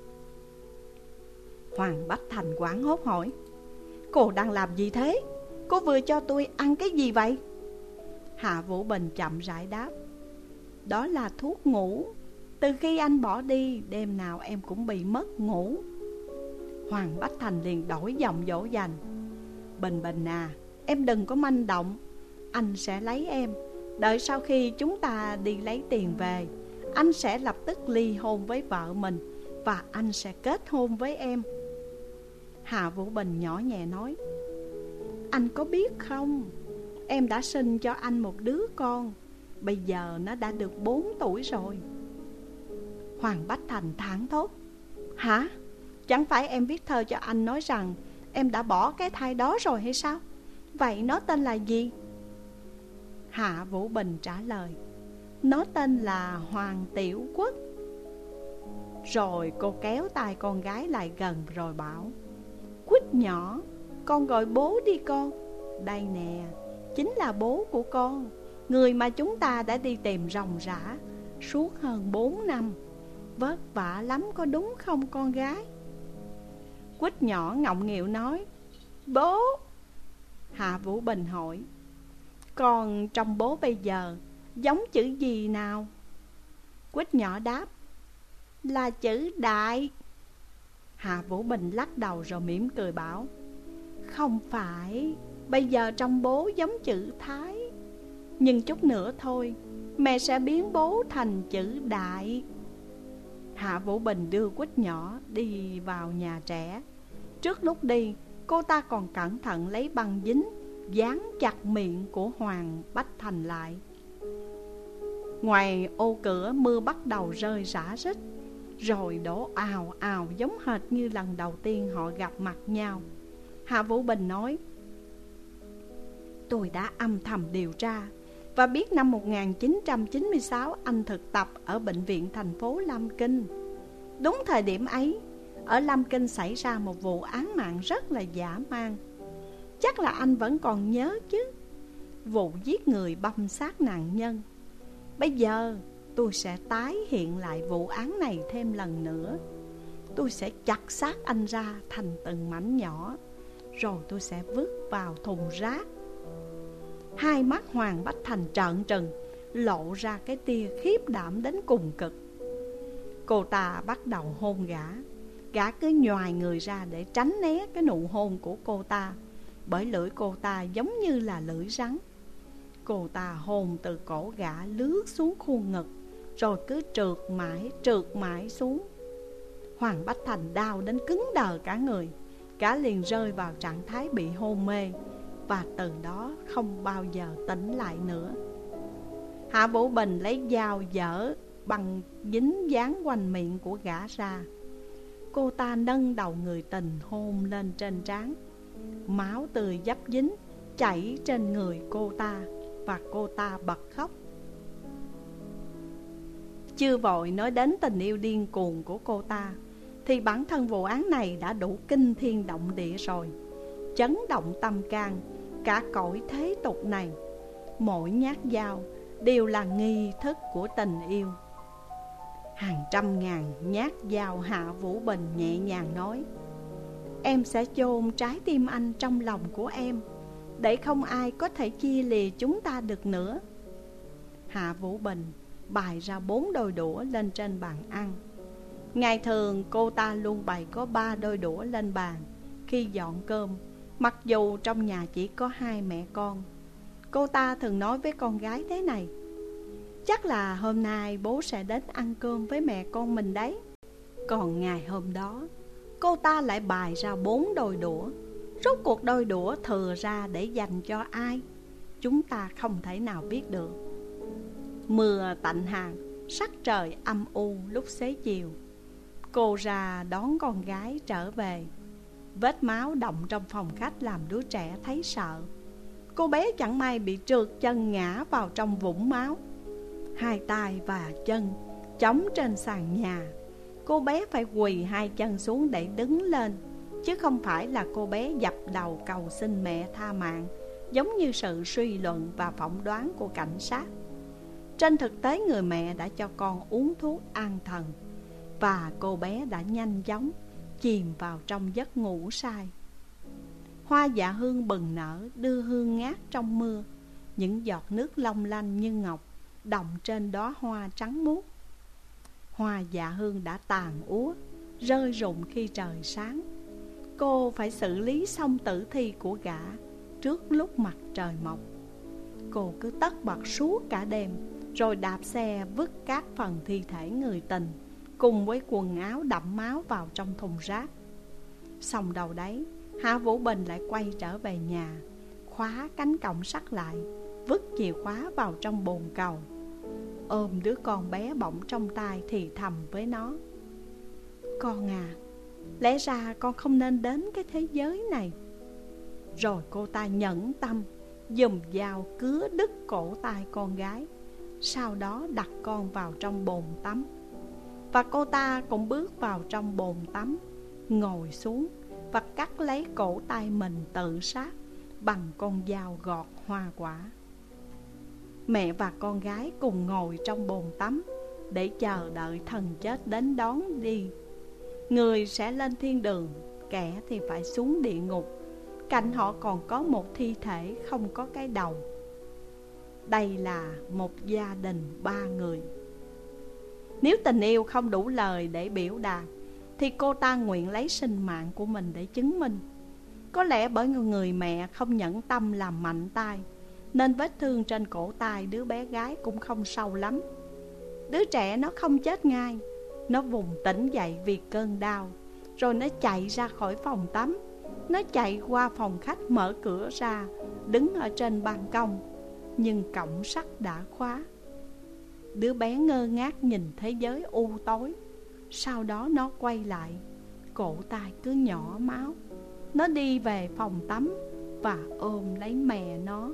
Speaker 1: Hoàng Bách Thành hoảng hốt hỏi: Cô đang làm gì thế? Cô vừa cho tôi ăn cái gì vậy? Hạ Vũ Bình chậm rãi đáp: Đó là thuốc ngủ. Từ khi anh bỏ đi, đêm nào em cũng bị mất ngủ. Hoàng Bách Thành liền đổi giọng dỗ dành: Bình Bình à, em đừng có manh động. Anh sẽ lấy em. Đợi sau khi chúng ta đi lấy tiền về, anh sẽ lập tức ly hôn với vợ mình, và anh sẽ kết hôn với em. Hạ Vũ Bình nhỏ nhẹ nói: Anh có biết không, em đã sinh cho anh một đứa con. Bây giờ nó đã được bốn tuổi rồi. Hoàng Bách Thành thảng thốt: Hả? Chẳng phải em viết thơ cho anh nói rằng em đã bỏ cái thai đó rồi hay sao? Vậy nó tên là gì? Hạ Vũ Bình trả lời: Nó tên là Hoàng Tiểu Quốc. Rồi cô kéo tay con gái lại gần rồi bảo: Quýt nhỏ, con gọi bố đi con. Đây nè, chính là bố của con, người mà chúng ta đã đi tìm ròng rã suốt hơn bốn năm. Vất vả lắm có đúng không con gái? Quýt nhỏ ngọng nghịu nói: Bố. Hạ Vũ Bình hỏi: Còn trong bố bây giờ giống chữ gì nào? Quýt nhỏ đáp: Là chữ Đại. Hạ Vũ Bình lắc đầu rồi mỉm cười bảo: Không phải, bây giờ trong bố giống chữ Thái. Nhưng chút nữa thôi, mẹ sẽ biến bố thành chữ Đại. Hạ Vũ Bình đưa Quýt nhỏ đi vào nhà trẻ. Trước lúc đi, cô ta còn cẩn thận lấy băng dính dán chặt miệng của Hoàng Bách Thành lại. Ngoài ô cửa mưa bắt đầu rơi rả rích, rồi đổ ào ào giống hệt như lần đầu tiên họ gặp mặt nhau. Hạ Vũ Bình nói: Tôi đã âm thầm điều tra và biết năm một nghìn chín trăm chín mươi sáu anh thực tập ở bệnh viện thành phố Lam Kinh. Đúng thời điểm ấy, ở Lam Kinh xảy ra một vụ án mạng rất là dã man. Chắc là anh vẫn còn nhớ chứ, vụ giết người băm xác nạn nhân. Bây giờ tôi sẽ tái hiện lại vụ án này thêm lần nữa. Tôi sẽ chặt xác anh ra thành từng mảnh nhỏ, rồi tôi sẽ vứt vào thùng rác. Hai mắt Hoàng Bách Thành trợn trừng, lộ ra cái tia khiếp đảm đến cùng cực. Cô ta bắt đầu hôn gã. Gã cứ nhoài người ra để tránh né cái nụ hôn của cô ta, bởi lưỡi cô ta giống như là lưỡi rắn. Cô ta hôn từ cổ gã lướt xuống khuôn ngực, rồi cứ trượt mãi, trượt mãi xuống. Hoàng Bách Thành đau đến cứng đờ cả người. Gã liền rơi vào trạng thái bị hôn mê, và từ đó không bao giờ tỉnh lại nữa. Hạ Vũ Bình lấy dao dở bằng dính dán quanh miệng của gã ra. Cô ta nâng đầu người tình hôn lên trên trán. Máu tươi dấp dính chảy trên người cô ta, và cô ta bật khóc. Chưa vội nói đến tình yêu điên cuồng của cô ta, thì bản thân vụ án này đã đủ kinh thiên động địa rồi, chấn động tâm can cả cõi thế tục này. Mỗi nhát dao đều là nghi thức của tình yêu. Hàng trăm ngàn nhát dao, Hạ Vũ Bình nhẹ nhàng nói: Em sẽ chôn trái tim anh trong lòng của em, để không ai có thể chia lìa chúng ta được nữa. Hạ Vũ Bình bày ra bốn đôi đũa lên trên bàn ăn. Ngày thường cô ta luôn bày có ba đôi đũa lên bàn khi dọn cơm, mặc dù trong nhà chỉ có hai mẹ con. Cô ta thường nói với con gái thế này: Chắc là hôm nay bố sẽ đến ăn cơm với mẹ con mình đấy. Còn ngày hôm đó, cô ta lại bày ra bốn đôi đũa. Rốt cuộc đôi đũa thừa ra để dành cho ai, chúng ta không thể nào biết được. Mưa tạnh hàn, sắc trời âm u lúc xế chiều. Cô ra đón con gái trở về. Vết máu đọng trong phòng khách làm đứa trẻ thấy sợ. Cô bé chẳng may bị trượt chân ngã vào trong vũng máu. Hai tay và chân chống trên sàn nhà. Cô bé phải quỳ hai chân xuống để đứng lên, chứ không phải là cô bé dập đầu cầu xin mẹ tha mạng, giống như sự suy luận và phỏng đoán của cảnh sát. Trên thực tế, người mẹ đã cho con uống thuốc an thần, và cô bé đã nhanh chóng chìm vào trong giấc ngủ say. Hoa dạ hương bừng nở, đưa hương ngát trong mưa. Những giọt nước long lanh như ngọc đọng trên đóa hoa trắng muốt. Hoa dạ hương đã tàn úa, rơi rụng khi trời sáng. Cô phải xử lý xong tử thi của gã trước lúc mặt trời mọc. Cô cứ tất bật suốt cả đêm, rồi đạp xe vứt các phần thi thể người tình cùng với quần áo đẫm máu vào trong thùng rác. Xong đầu đấy, Hạ Vũ Bình lại quay trở về nhà, khóa cánh cổng sắt lại, vứt chìa khóa vào trong bồn cầu, ôm đứa con bé bỏng trong tay thì thầm với nó: Con à, lẽ ra con không nên đến cái thế giới này. Rồi cô ta nhẫn tâm dùng dao cứa đứt cổ tay con gái, sau đó đặt con vào trong bồn tắm. Và cô ta cũng bước vào trong bồn tắm, ngồi xuống và cắt lấy cổ tay mình tự sát bằng con dao gọt hoa quả. Mẹ và con gái cùng ngồi trong bồn tắm để chờ đợi thần chết đến đón đi. Người sẽ lên thiên đường, kẻ thì phải xuống địa ngục. Cạnh họ còn có một thi thể không có cái đầu. Đây là một gia đình ba người. Nếu tình yêu không đủ lời để biểu đạt, thì cô ta nguyện lấy sinh mạng của mình để chứng minh. Có lẽ bởi người mẹ không nhẫn tâm làm mạnh tay, nên vết thương trên cổ tay đứa bé gái cũng không sâu lắm. Đứa trẻ nó không chết ngay. Nó vùng tỉnh dậy vì cơn đau, rồi nó chạy ra khỏi phòng tắm. Nó chạy qua phòng khách, mở cửa ra, đứng ở trên ban công, nhưng cổng sắt đã khóa. Đứa bé ngơ ngác nhìn thế giới u tối. Sau đó nó quay lại, cổ tay cứ nhỏ máu. Nó đi về phòng tắm và ôm lấy mẹ nó.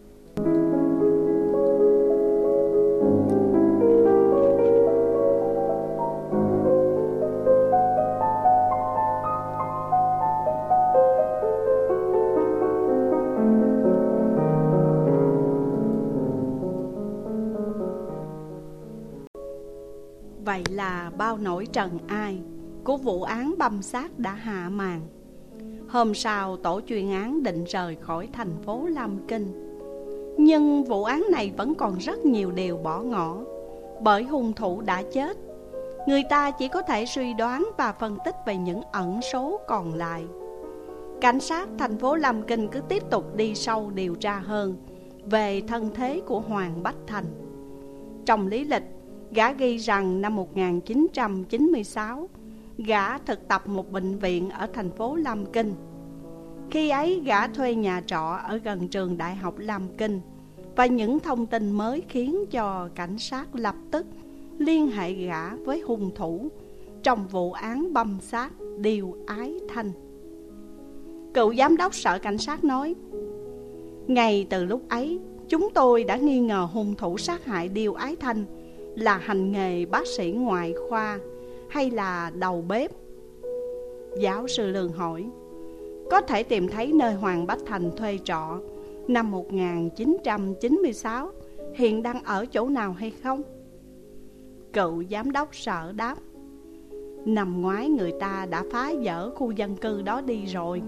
Speaker 1: Vậy là bao nỗi trần ai của vụ án băm xác đã hạ màn. Hôm sau tổ chuyên án định rời khỏi thành phố Lam Kinh. Nhưng vụ án này vẫn còn rất nhiều điều bỏ ngỏ. Bởi hung thủ đã chết, người ta chỉ có thể suy đoán và phân tích về những ẩn số còn lại. Cảnh sát thành phố Lam Kinh cứ tiếp tục đi sâu điều tra hơn về thân thế của Hoàng Bách Thành. Trong lý lịch, gã ghi rằng năm một nghìn chín trăm chín mươi sáu, gã thực tập một bệnh viện ở thành phố Lam Kinh. Khi ấy gã thuê nhà trọ ở gần trường đại học Lam Kinh. Và những thông tin mới khiến cho cảnh sát lập tức liên hệ gã với hung thủ trong vụ án băm xác Điêu Ái Thanh. Cựu giám đốc sở cảnh sát nói: ngay từ lúc ấy, chúng tôi đã nghi ngờ hung thủ sát hại Điêu Ái Thanh là hành nghề bác sĩ ngoại khoa hay là đầu bếp. Giáo sư Lương hỏi: có thể tìm thấy nơi Hoàng Bách Thành thuê trọ năm một nghìn chín trăm chín mươi sáu hiện đang ở chỗ nào hay không? Cựu giám đốc sở đáp: năm ngoái người ta đã phá dỡ khu dân cư đó đi rồi.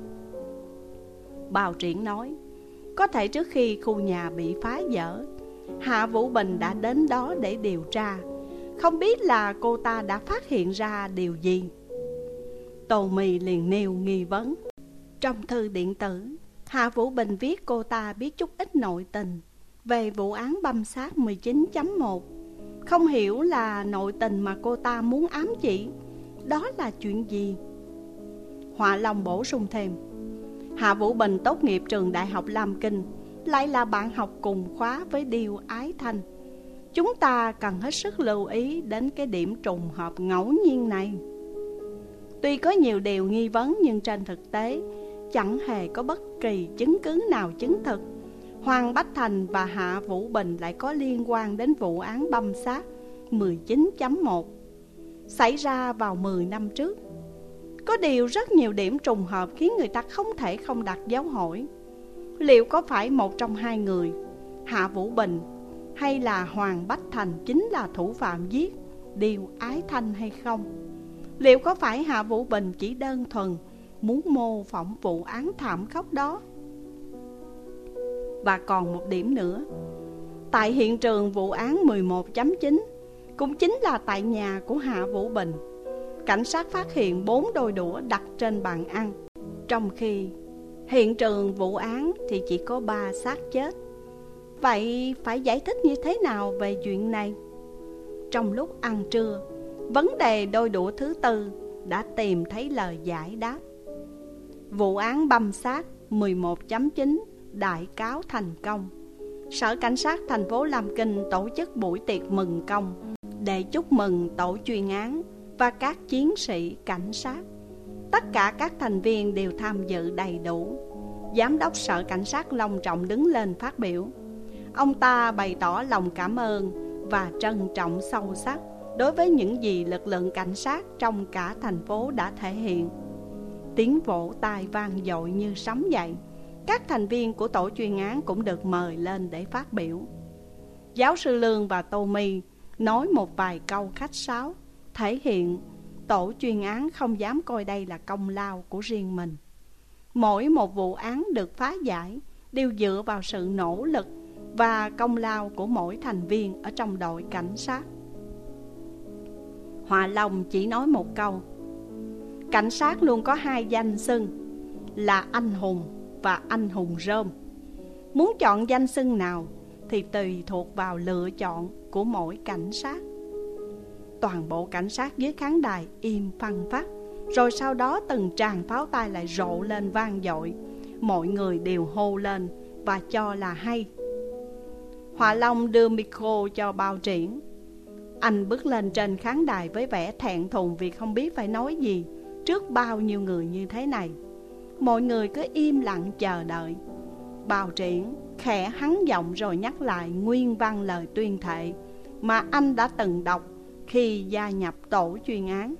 Speaker 1: Bào Triển nói: có thể trước khi khu nhà bị phá dỡ, Hạ Vũ Bình đã đến đó để điều tra. Không biết là cô ta đã phát hiện ra điều gì? Tô Mì liền nêu nghi vấn. Trong thư điện tử, Hạ Vũ Bình viết cô ta biết chút ít nội tình về vụ án băm xác mười chín chấm một. Không hiểu là nội tình mà cô ta muốn ám chỉ đó là chuyện gì. Họa Long bổ sung thêm: Hạ Vũ Bình tốt nghiệp trường đại học Lam Kinh, lại là bạn học cùng khóa với Điêu Ái Thanh. Chúng ta cần hết sức lưu ý đến cái điểm trùng hợp ngẫu nhiên này. Tuy có nhiều điều nghi vấn, nhưng trên thực tế chẳng hề có bất kỳ chứng cứ nào chứng thực Hoàng Bách Thành và Hạ Vũ Bình lại có liên quan đến vụ án băm xác mười chín chấm một xảy ra vào mười năm trước. Có điều rất nhiều điểm trùng hợp khiến người ta không thể không đặt dấu hỏi. Liệu có phải một trong hai người, Hạ Vũ Bình hay là Hoàng Bách Thành, chính là thủ phạm giết Điêu Ái Thanh hay không? Liệu có phải Hạ Vũ Bình chỉ đơn thuần muốn mô phỏng vụ án thảm khốc đó? Và còn một điểm nữa, tại hiện trường vụ án mười một chấm chín, cũng chính là tại nhà của Hạ Vũ Bình, cảnh sát phát hiện bốn đôi đũa đặt trên bàn ăn. Trong khi hiện trường vụ án thì chỉ có ba xác chết. Vậy phải giải thích như thế nào về chuyện này? Trong lúc ăn trưa, vấn đề đôi đũa thứ tư đã tìm thấy lời giải đáp. Vụ án băm xác mười một chấm chín đại cáo thành công. Sở cảnh sát thành phố Lam Kinh tổ chức buổi tiệc mừng công để chúc mừng tổ chuyên án và các chiến sĩ cảnh sát. Tất cả các thành viên đều tham dự đầy đủ. Giám đốc sở cảnh sát long trọng đứng lên phát biểu. Ông ta bày tỏ lòng cảm ơn và trân trọng sâu sắc đối với những gì lực lượng cảnh sát trong cả thành phố đã thể hiện. Tiếng vỗ tay vang dội như sấm dậy. Các thành viên của tổ chuyên án cũng được mời lên để phát biểu. Giáo sư Lương và Tô My nói một vài câu khách sáo, thể hiện tổ chuyên án không dám coi đây là công lao của riêng mình. Mỗi một vụ án được phá giải đều dựa vào sự nỗ lực và công lao của mỗi thành viên ở trong đội cảnh sát. Họa Long chỉ nói một câu: cảnh sát luôn có hai danh xưng là anh hùng và anh hùng rơm. Muốn chọn danh xưng nào thì tùy thuộc vào lựa chọn của mỗi cảnh sát. Toàn bộ cảnh sát dưới khán đài im phăng phắc. Rồi sau đó từng tràng pháo tay lại rộ lên vang dội. Mọi người đều hô lên và cho là hay. Họa Long đưa micro cho Bao Triển. Anh bước lên trên khán đài với vẻ thẹn thùng vì không biết phải nói gì trước bao nhiêu người như thế này. Mọi người cứ im lặng chờ đợi. Bao Triển khẽ hắn giọng rồi nhắc lại nguyên văn lời tuyên thệ mà anh đã từng đọc khi gia nhập tổ chuyên án.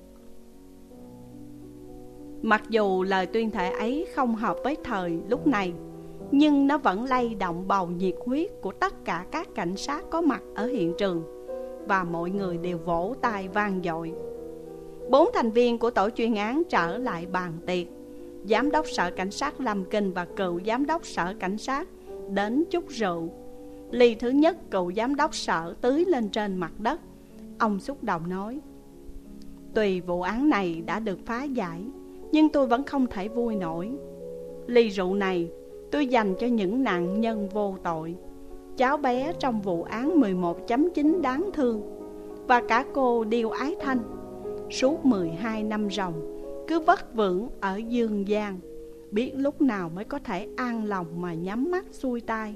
Speaker 1: Mặc dù lời tuyên thệ ấy không hợp với thời lúc này, nhưng nó vẫn lay động bầu nhiệt huyết của tất cả các cảnh sát có mặt ở hiện trường, và mọi người đều vỗ tay vang dội. Bốn thành viên của tổ chuyên án trở lại bàn tiệc. Giám đốc sở cảnh sát Lâm Kinh và cựu giám đốc sở cảnh sát đến chúc rượu. Ly thứ nhất cựu giám đốc sở tưới lên trên mặt đất. Ông xúc động nói: Tuy vụ án này đã được phá giải, nhưng tôi vẫn không thể vui nổi. Ly rượu này tôi dành cho những nạn nhân vô tội, cháu bé trong vụ án mười một chấm chín đáng thương, và cả cô Điêu Ái Thanh. Suốt mười hai năm ròng cứ vất vưởng ở dương gian, biết lúc nào mới có thể an lòng mà nhắm mắt xuôi tai.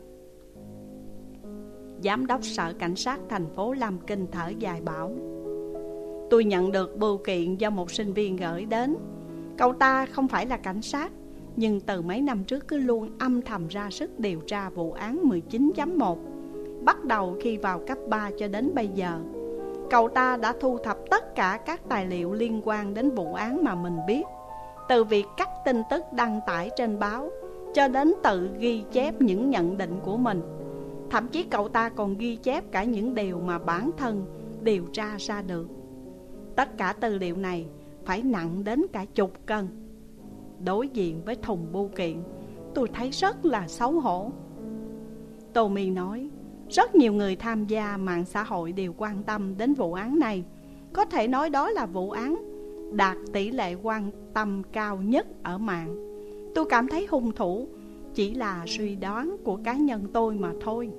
Speaker 1: Giám đốc sở cảnh sát thành phố Lam Kinh thở dài bảo: Tôi nhận được bưu kiện do một sinh viên gửi đến. Cậu ta không phải là cảnh sát, nhưng từ mấy năm trước cứ luôn âm thầm ra sức điều tra vụ án mười chín chấm một, bắt đầu khi vào cấp ba cho đến bây giờ. Cậu ta đã thu thập tất cả các tài liệu liên quan đến vụ án mà mình biết, từ việc cắt tin tức đăng tải trên báo cho đến tự ghi chép những nhận định của mình. Thậm chí cậu ta còn ghi chép cả những điều mà bản thân điều tra ra được. Tất cả tư liệu này phải nặng đến cả chục cân. Đối diện với thùng bưu kiện, tôi thấy rất là xấu hổ. Tô My nói: Rất nhiều người tham gia mạng xã hội đều quan tâm đến vụ án này. Có thể nói đó là vụ án đạt tỷ lệ quan tâm cao nhất ở mạng. Tôi cảm thấy hung thủ chỉ là suy đoán của cá nhân tôi mà thôi.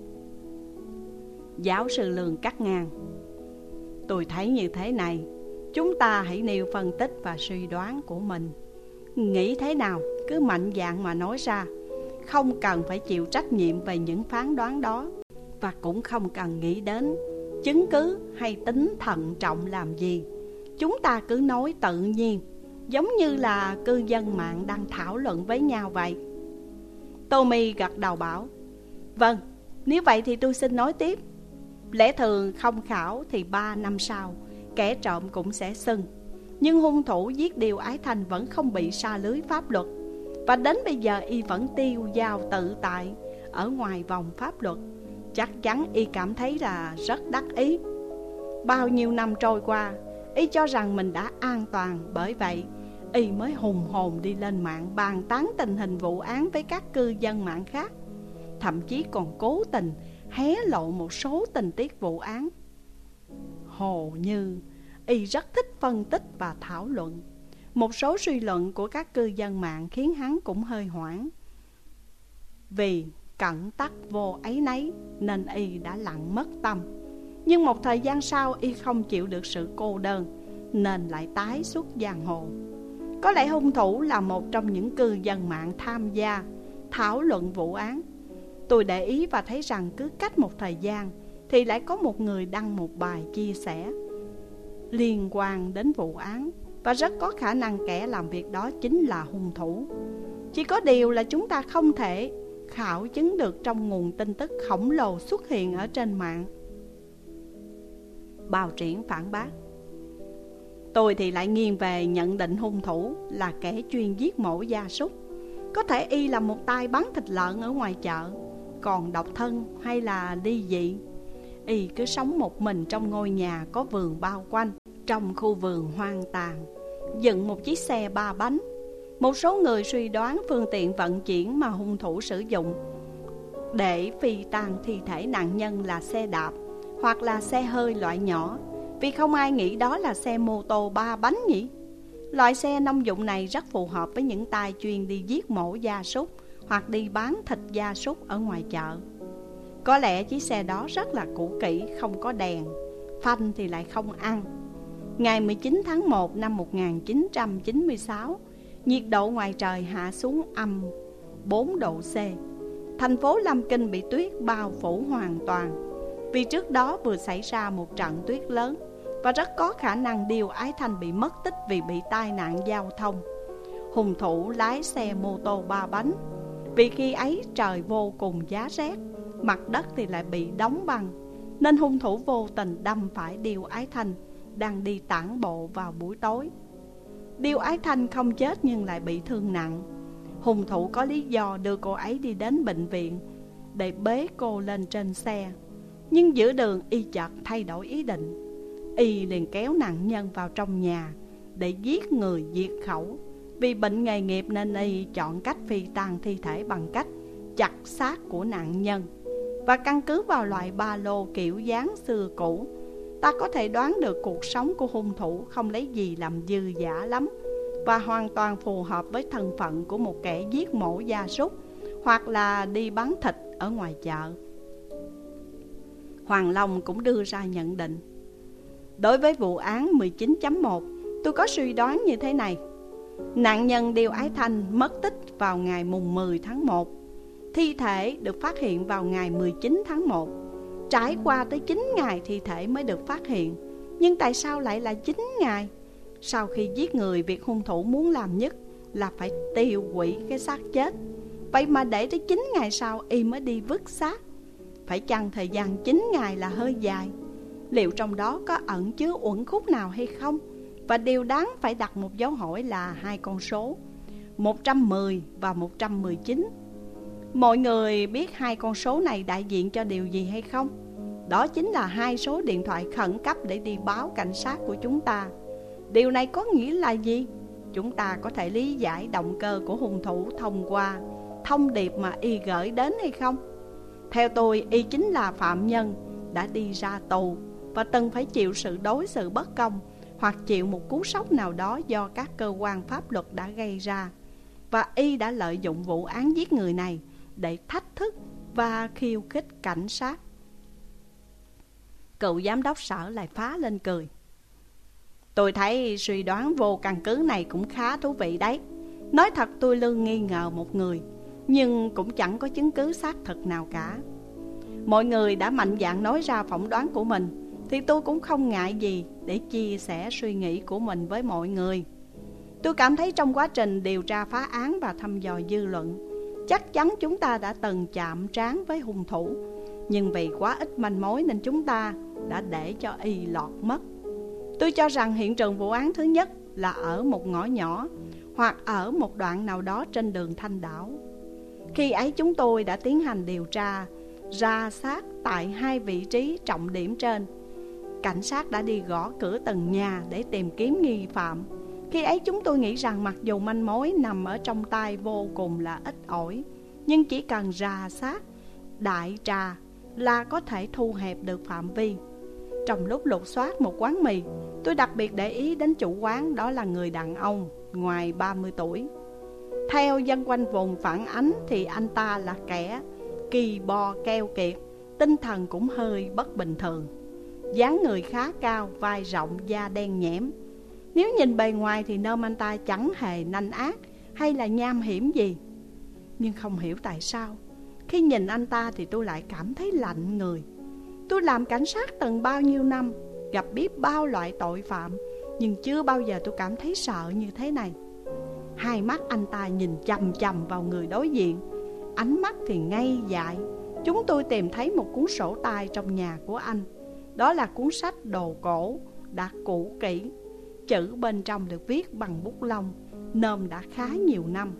Speaker 1: Giáo sư Lương cắt ngang: Tôi thấy như thế này, chúng ta hãy nêu phân tích và suy đoán của mình. Nghĩ thế nào cứ mạnh dạn mà nói ra, không cần phải chịu trách nhiệm về những phán đoán đó, và cũng không cần nghĩ đến chứng cứ hay tính thận trọng làm gì. Chúng ta cứ nói tự nhiên, giống như là cư dân mạng đang thảo luận với nhau vậy. Tommy gật đầu bảo: Vâng, nếu vậy thì tôi xin nói tiếp. Lẽ thường không khảo thì ba năm sau kẻ trộm cũng sẽ xưng, nhưng hung thủ giết Điêu Ái Thanh vẫn không bị sa lưới pháp luật, và đến bây giờ y vẫn tiêu dao tự tại ở ngoài vòng pháp luật. Chắc chắn y cảm thấy là rất đắc ý. Bao nhiêu năm trôi qua, y cho rằng mình đã an toàn, bởi vậy y mới hùng hồn đi lên mạng bàn tán tình hình vụ án với các cư dân mạng khác. Thậm chí còn cố tình hé lộ một số tình tiết vụ án. Hồ như y rất thích phân tích và thảo luận. Một số suy luận của các cư dân mạng khiến hắn cũng hơi hoảng. Vì cẩn tắc vô ấy nấy nên y đã lặng mất tâm. Nhưng một thời gian sau y không chịu được sự cô đơn nên lại tái xuất giang hồ. Có lẽ hung thủ là một trong những cư dân mạng tham gia thảo luận vụ án. Tôi để ý và thấy rằng cứ cách một thời gian thì lại có một người đăng một bài chia sẻ liên quan đến vụ án, và rất có khả năng kẻ làm việc đó chính là hung thủ. Chỉ có điều là chúng ta không thể khảo chứng được trong nguồn tin tức khổng lồ xuất hiện ở trên mạng. Bao Triển phản bác: Tôi thì lại nghiêng về nhận định hung thủ là kẻ chuyên giết mổ gia súc. Có thể y là một tay bán thịt lợn ở ngoài chợ, còn độc thân hay là ly dị. Y cứ sống một mình trong ngôi nhà có vườn bao quanh, trong khu vườn hoang tàn, dựng một chiếc xe ba bánh. Một số người suy đoán phương tiện vận chuyển mà hung thủ sử dụng để phi tang thi thể nạn nhân là xe đạp hoặc là xe hơi loại nhỏ, vì không ai nghĩ đó là xe mô tô ba bánh nhỉ. Loại xe nông dụng này rất phù hợp với những tay chuyên đi giết mổ gia súc hoặc đi bán thịt gia súc ở ngoài chợ. Có lẽ chiếc xe đó rất là cũ kỹ, không có đèn, phanh thì lại không ăn. Ngày mười chín tháng một năm một nghìn chín trăm chín mươi sáu, nhiệt độ ngoài trời hạ xuống âm bốn độ C. thành phố Lam Kinh bị tuyết bao phủ hoàn toàn. Vì trước đó vừa xảy ra một trận tuyết lớn, và rất có khả năng Điêu Ái Thanh bị mất tích vì bị tai nạn giao thông. Hung thủ lái xe mô tô ba bánh. Vì khi ấy trời vô cùng giá rét, mặt đất thì lại bị đóng băng, nên hung thủ vô tình đâm phải Điêu Ái Thanh đang đi tản bộ vào buổi tối. Điêu Ái Thanh không chết nhưng lại bị thương nặng. Hung thủ có lý do đưa cô ấy đi đến bệnh viện để bế cô lên trên xe. Nhưng giữa đường y chợt thay đổi ý định. Y liền kéo nạn nhân vào trong nhà để giết người diệt khẩu. Vì bệnh nghề nghiệp nên y chọn cách phi tang thi thể bằng cách chặt xác của nạn nhân. Và căn cứ vào loại ba lô kiểu dáng xưa cũ, ta có thể đoán được cuộc sống của hung thủ không lấy gì làm dư dả lắm, và hoàn toàn phù hợp với thân phận của một kẻ giết mổ gia súc hoặc là đi bán thịt ở ngoài chợ. Hoàng Long cũng đưa ra nhận định. Đối với vụ án mười chín chấm một, tôi có suy đoán như thế này. Nạn nhân Điêu Ái Thanh mất tích vào ngày mùng mười tháng một. Thi thể được phát hiện vào ngày mười chín tháng một. Trải qua tới chín ngày thi thể mới được phát hiện. Nhưng tại sao lại là chín ngày? Sau khi giết người, việc hung thủ muốn làm nhất là phải tiêu hủy cái xác chết. Vậy mà để tới chín ngày sau y mới đi vứt xác. Phải chăng thời gian chín ngày là hơi dài? Liệu trong đó có ẩn chứa uẩn khúc nào hay không? Và điều đáng phải đặt một dấu hỏi là hai con số một trăm mười và một trăm mười chín. Mọi người biết hai con số này đại diện cho điều gì hay không? Đó chính là hai số điện thoại khẩn cấp để đi báo cảnh sát của chúng ta. Điều này có nghĩa là gì? Chúng ta có thể lý giải động cơ của hung thủ thông qua thông điệp mà y gửi đến hay không? Theo tôi, y chính là phạm nhân đã đi ra tù và từng phải chịu sự đối xử bất công hoặc chịu một cú sốc nào đó do các cơ quan pháp luật đã gây ra. Và y đã lợi dụng vụ án giết người này để thách thức và khiêu khích cảnh sát. Cựu giám đốc sở lại phá lên cười. Tôi thấy suy đoán vô căn cứ này cũng khá thú vị đấy. Nói thật, tôi luôn nghi ngờ một người, nhưng cũng chẳng có chứng cứ xác thực nào cả. Mọi người đã mạnh dạn nói ra phỏng đoán của mình, thì tôi cũng không ngại gì để chia sẻ suy nghĩ của mình với mọi người. Tôi cảm thấy trong quá trình điều tra phá án và thăm dò dư luận, chắc chắn chúng ta đã từng chạm trán với hung thủ, nhưng vì quá ít manh mối nên chúng ta đã để cho y lọt mất. Tôi cho rằng hiện trường vụ án thứ nhất là ở một ngõ nhỏ hoặc ở một đoạn nào đó trên đường Thanh Đảo. Khi ấy chúng tôi đã tiến hành điều tra ra sát tại hai vị trí trọng điểm trên. Cảnh sát đã đi gõ cửa từng nhà để tìm kiếm nghi phạm. Khi ấy chúng tôi nghĩ rằng mặc dù manh mối nằm ở trong tay vô cùng là ít ỏi, nhưng chỉ cần rà sát, đại trà là có thể thu hẹp được phạm vi. Trong lúc lục soát một quán mì, tôi đặc biệt để ý đến chủ quán, đó là người đàn ông ngoài ba mươi tuổi. Theo dân quanh vùng phản ánh thì anh ta là kẻ kỳ bò keo kiệt, tinh thần cũng hơi bất bình thường. Dáng người khá cao, vai rộng, da đen nhẽm. Nếu nhìn bề ngoài thì nôm anh ta chẳng hề nanh ác hay là nham hiểm gì. Nhưng không hiểu tại sao, khi nhìn anh ta thì tôi lại cảm thấy lạnh người. Tôi làm cảnh sát từng bao nhiêu năm, gặp biết bao loại tội phạm, nhưng chưa bao giờ tôi cảm thấy sợ như thế này. Hai mắt anh ta nhìn chằm chằm vào người đối diện, ánh mắt thì ngây dại. Chúng tôi tìm thấy một cuốn sổ tay trong nhà của anh. Đó là cuốn sách đồ cổ đã cũ kỹ. Chữ bên trong được viết bằng bút lông, nôm đã khá nhiều năm.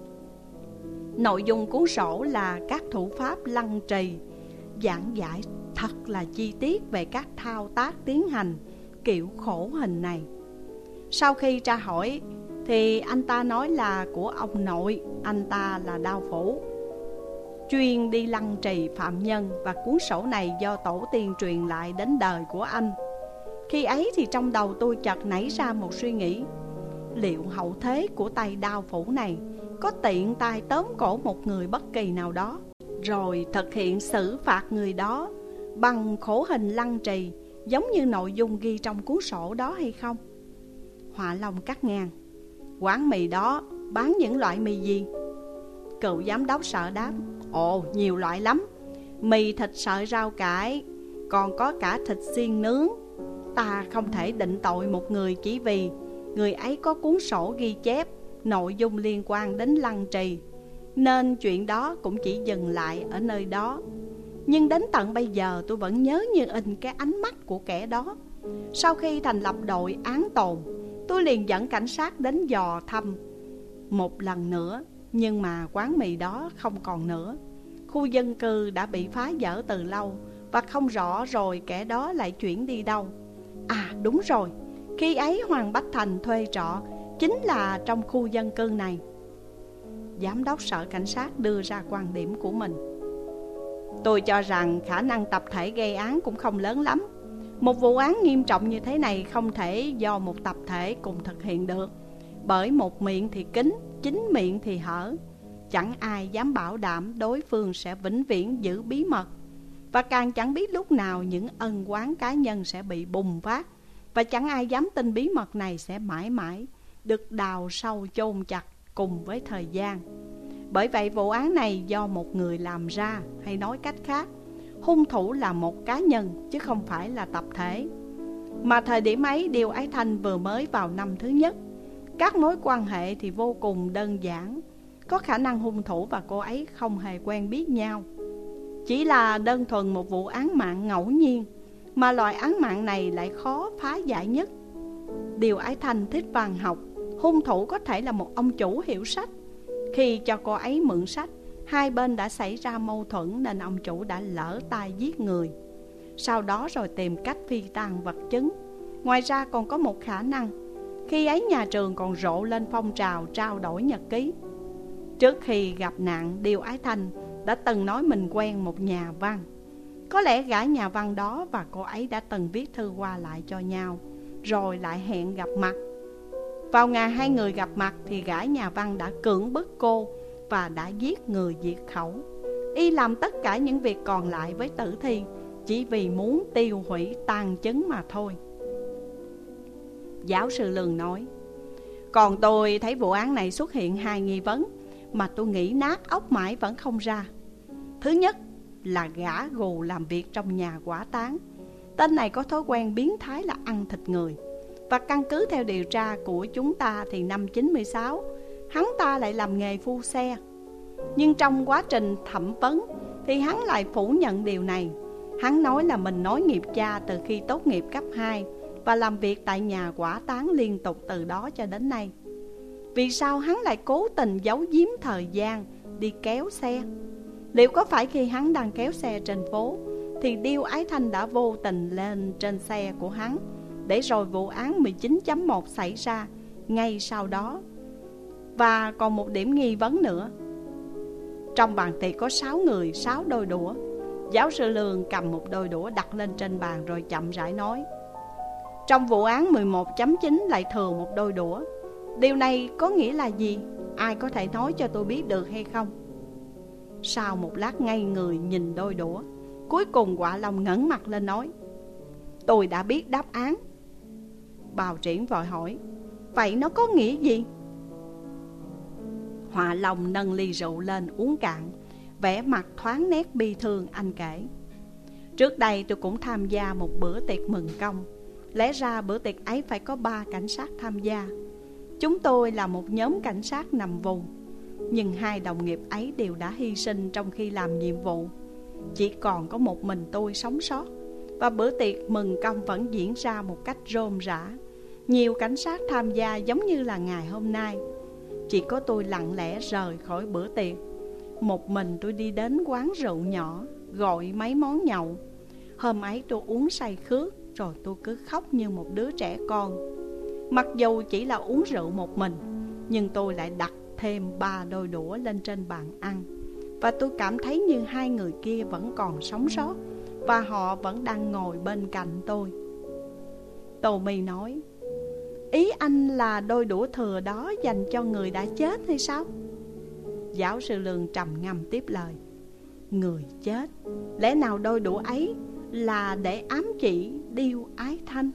Speaker 1: Nội dung cuốn sổ là các thủ pháp lăng trì, giảng giải thật là chi tiết về các thao tác tiến hành kiểu khổ hình này. Sau khi tra hỏi thì anh ta nói là của ông nội anh ta là đao phủ, chuyên đi lăng trì phạm nhân, và cuốn sổ này do tổ tiên truyền lại đến đời của anh. Khi ấy thì trong đầu tôi chợt nảy ra một suy nghĩ. Liệu hậu thế của tay đao phủ này có tiện tay tóm cổ một người bất kỳ nào đó, rồi thực hiện xử phạt người đó bằng khổ hình lăng trì, giống như nội dung ghi trong cuốn sổ đó hay không? Họa Long cắt ngang. Quán mì đó bán những loại mì gì? Cựu giám đốc Sở đáp: Ồ, nhiều loại lắm. Mì thịt sợi rau cải, còn có cả thịt xiên nướng. Ta không thể định tội một người chỉ vì người ấy có cuốn sổ ghi chép nội dung liên quan đến lăng trì, nên chuyện đó cũng chỉ dừng lại ở nơi đó. Nhưng đến tận bây giờ tôi vẫn nhớ như in cái ánh mắt của kẻ đó. Sau khi thành lập đội án tồn, tôi liền dẫn cảnh sát đến dò thăm một lần nữa. Nhưng mà quán mì đó không còn nữa. Khu dân cư đã bị phá dỡ từ lâu, và không rõ rồi kẻ đó lại chuyển đi đâu. À đúng rồi, khi ấy Hoàng Bách Thành thuê trọ chính là trong khu dân cư này. Giám đốc Sở Cảnh sát đưa ra quan điểm của mình: Tôi cho rằng khả năng tập thể gây án cũng không lớn lắm. Một vụ án nghiêm trọng như thế này không thể do một tập thể cùng thực hiện được, bởi một miệng thì kín, chính miệng thì hở. Chẳng ai dám bảo đảm đối phương sẽ vĩnh viễn giữ bí mật, và càng chẳng biết lúc nào những ân oán cá nhân sẽ bị bùng phát, và chẳng ai dám tin bí mật này sẽ mãi mãi được đào sâu chôn chặt cùng với thời gian. Bởi vậy vụ án này do một người làm ra, hay nói cách khác, hung thủ là một cá nhân chứ không phải là tập thể. Mà thời điểm ấy Điêu Ái Thanh vừa mới vào năm thứ nhất. Các mối quan hệ thì vô cùng đơn giản. Có khả năng hung thủ và cô ấy không hề quen biết nhau, chỉ là đơn thuần một vụ án mạng ngẫu nhiên, mà loại án mạng này lại khó phá giải nhất. Điêu Ái Thanh thích văn học, hung thủ có thể là một ông chủ hiểu sách. Khi cho cô ấy mượn sách, hai bên đã xảy ra mâu thuẫn nên ông chủ đã lỡ tay giết người. Sau đó rồi tìm cách phi tang vật chứng. Ngoài ra còn có một khả năng, khi ấy nhà trường còn rộ lên phong trào trao đổi nhật ký. Trước khi gặp nạn, Điêu Ái Thanh đã từng nói mình quen một nhà văn. Có lẽ gã nhà văn đó và cô ấy đã từng viết thư qua lại cho nhau, rồi lại hẹn gặp mặt. Vào ngày hai người gặp mặt thì gã nhà văn đã cưỡng bức cô và đã giết người diệt khẩu. Y làm tất cả những việc còn lại với tử thi chỉ vì muốn tiêu hủy tàn chứng mà thôi. Giáo sư Lương nói: Còn tôi thấy vụ án này xuất hiện hai nghi vấn mà tôi nghĩ nát óc mãi vẫn không ra. Thứ nhất là gã gù làm việc trong nhà hỏa táng. Tên này có thói quen biến thái là ăn thịt người. Và căn cứ theo điều tra của chúng ta thì năm chín mươi sáu, hắn ta lại làm nghề phu xe. Nhưng trong quá trình thẩm vấn thì hắn lại phủ nhận điều này. Hắn nói là mình nối nghiệp cha từ khi tốt nghiệp cấp hai và làm việc tại nhà hỏa táng liên tục từ đó cho đến nay. Vì sao hắn lại cố tình giấu giếm thời gian đi kéo xe? Liệu có phải khi hắn đang kéo xe trên phố thì Điêu Ái Thanh đã vô tình lên trên xe của hắn, để rồi vụ án mười chín chấm một xảy ra ngay sau đó? Và còn một điểm nghi vấn nữa. Trong bàn tiệc có sáu người, sáu đôi đũa. Giáo sư Lương cầm một đôi đũa đặt lên trên bàn rồi chậm rãi nói: Trong vụ án mười một chấm chín lại thừa một đôi đũa. Điều này có nghĩa là gì? Ai có thể nói cho tôi biết được hay không? Sau một lát ngây người nhìn đôi đũa, cuối cùng Họa Long ngẩng mặt lên nói: Tôi đã biết đáp án. Bào Triển vội hỏi: Vậy nó có nghĩa gì? Họa Long nâng ly rượu lên uống cạn, vẻ mặt thoáng nét bi thương. Anh kể: Trước đây tôi cũng tham gia một bữa tiệc mừng công. Lẽ ra bữa tiệc ấy phải có ba cảnh sát tham gia. Chúng tôi là một nhóm cảnh sát nằm vùng, nhưng hai đồng nghiệp ấy đều đã hy sinh trong khi làm nhiệm vụ. Chỉ còn có một mình tôi sống sót. Và bữa tiệc mừng công vẫn diễn ra một cách rôm rả. Nhiều cảnh sát tham gia giống như là ngày hôm nay. Chỉ có tôi lặng lẽ rời khỏi bữa tiệc. Một mình tôi đi đến quán rượu nhỏ, gọi mấy món nhậu. Hôm ấy tôi uống say khước, rồi tôi cứ khóc như một đứa trẻ con. Mặc dù chỉ là uống rượu một mình, nhưng tôi lại đặt thêm ba đôi đũa lên trên bàn ăn. Và tôi cảm thấy như hai người kia vẫn còn sống sót, và họ vẫn đang ngồi bên cạnh tôi. Tô My nói: Ý anh là đôi đũa thừa đó dành cho người đã chết hay sao? Giáo sư Lương trầm ngâm tiếp lời: Người chết, lẽ nào đôi đũa ấy là để ám chỉ Điêu Ái Thanh?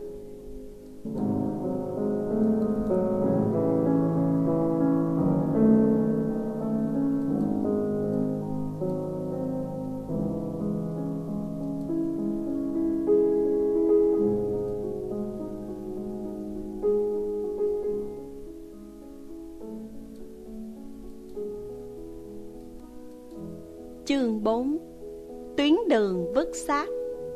Speaker 1: Chương bốn. Tuyến đường vứt xác.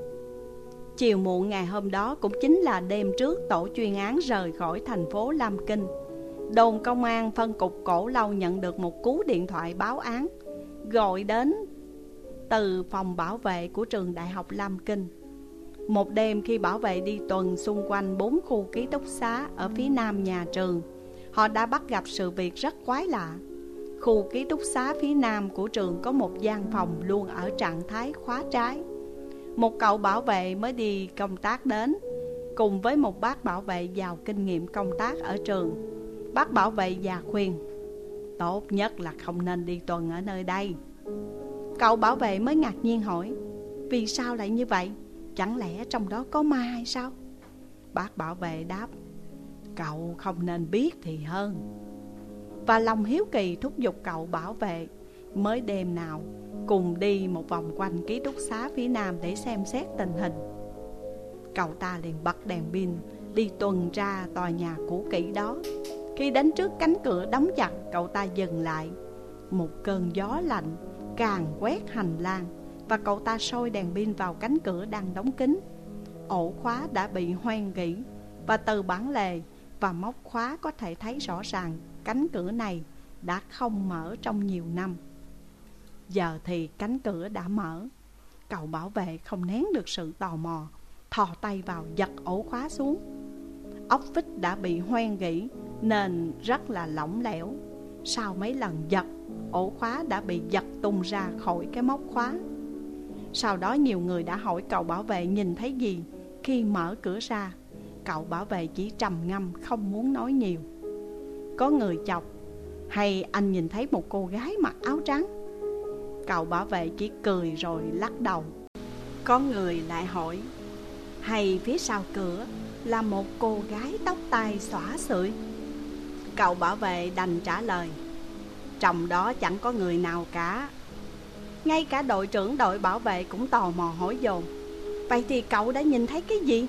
Speaker 1: Chiều muộn ngày hôm đó cũng chính là đêm trước tổ chuyên án rời khỏi thành phố Lam Kinh. Đồn công an phân cục Cổ Lâu nhận được một cú điện thoại báo án gọi đến từ phòng bảo vệ của trường Đại học Lam Kinh. Một đêm khi bảo vệ đi tuần xung quanh bốn khu ký túc xá ở phía nam nhà trường, họ đã bắt gặp sự việc rất quái lạ. Khu ký túc xá phía nam của trường có một gian phòng luôn ở trạng thái khóa trái. Một cậu bảo vệ mới đi công tác đến, cùng với một bác bảo vệ giàu kinh nghiệm công tác ở trường. Bác bảo vệ già khuyên, tốt nhất là không nên đi tuần ở nơi đây. Cậu bảo vệ mới ngạc nhiên hỏi, vì sao lại như vậy? Chẳng lẽ trong đó có ma hay sao? Bác bảo vệ đáp, cậu không nên biết thì hơn. Và lòng hiếu kỳ thúc giục cậu bảo vệ mới đêm nào cùng đi một vòng quanh ký túc xá phía nam để xem xét tình hình. Cậu ta liền bật đèn pin đi tuần tra tòa nhà cũ kỹ đó. Khi đến trước cánh cửa đóng chặt, cậu ta dừng lại. Một cơn gió lạnh càng quét hành lang, và cậu ta soi đèn pin vào cánh cửa đang đóng kín. Ổ khóa đã bị hoen gỉ, và từ bản lề và móc khóa có thể thấy rõ ràng cánh cửa này đã không mở trong nhiều năm. Giờ thì cánh cửa đã mở. Cậu bảo vệ không nén được sự tò mò, thò tay vào giật ổ khóa xuống. Ốc vít đã bị hoen gỉ nên rất là lỏng lẻo. Sau mấy lần giật, ổ khóa đã bị giật tung ra khỏi cái móc khóa. Sau đó nhiều người đã hỏi cậu bảo vệ nhìn thấy gì khi mở cửa ra. Cậu bảo vệ chỉ trầm ngâm không muốn nói nhiều. Có người chọc, hay anh nhìn thấy một cô gái mặc áo trắng? Cậu bảo vệ chỉ cười rồi lắc đầu. Có người lại hỏi, hay phía sau cửa là một cô gái tóc tai xõa xượi? Cậu bảo vệ đành trả lời, trong đó chẳng có người nào cả. Ngay cả đội trưởng đội bảo vệ cũng tò mò hỏi dồn, vậy thì cậu đã nhìn thấy cái gì?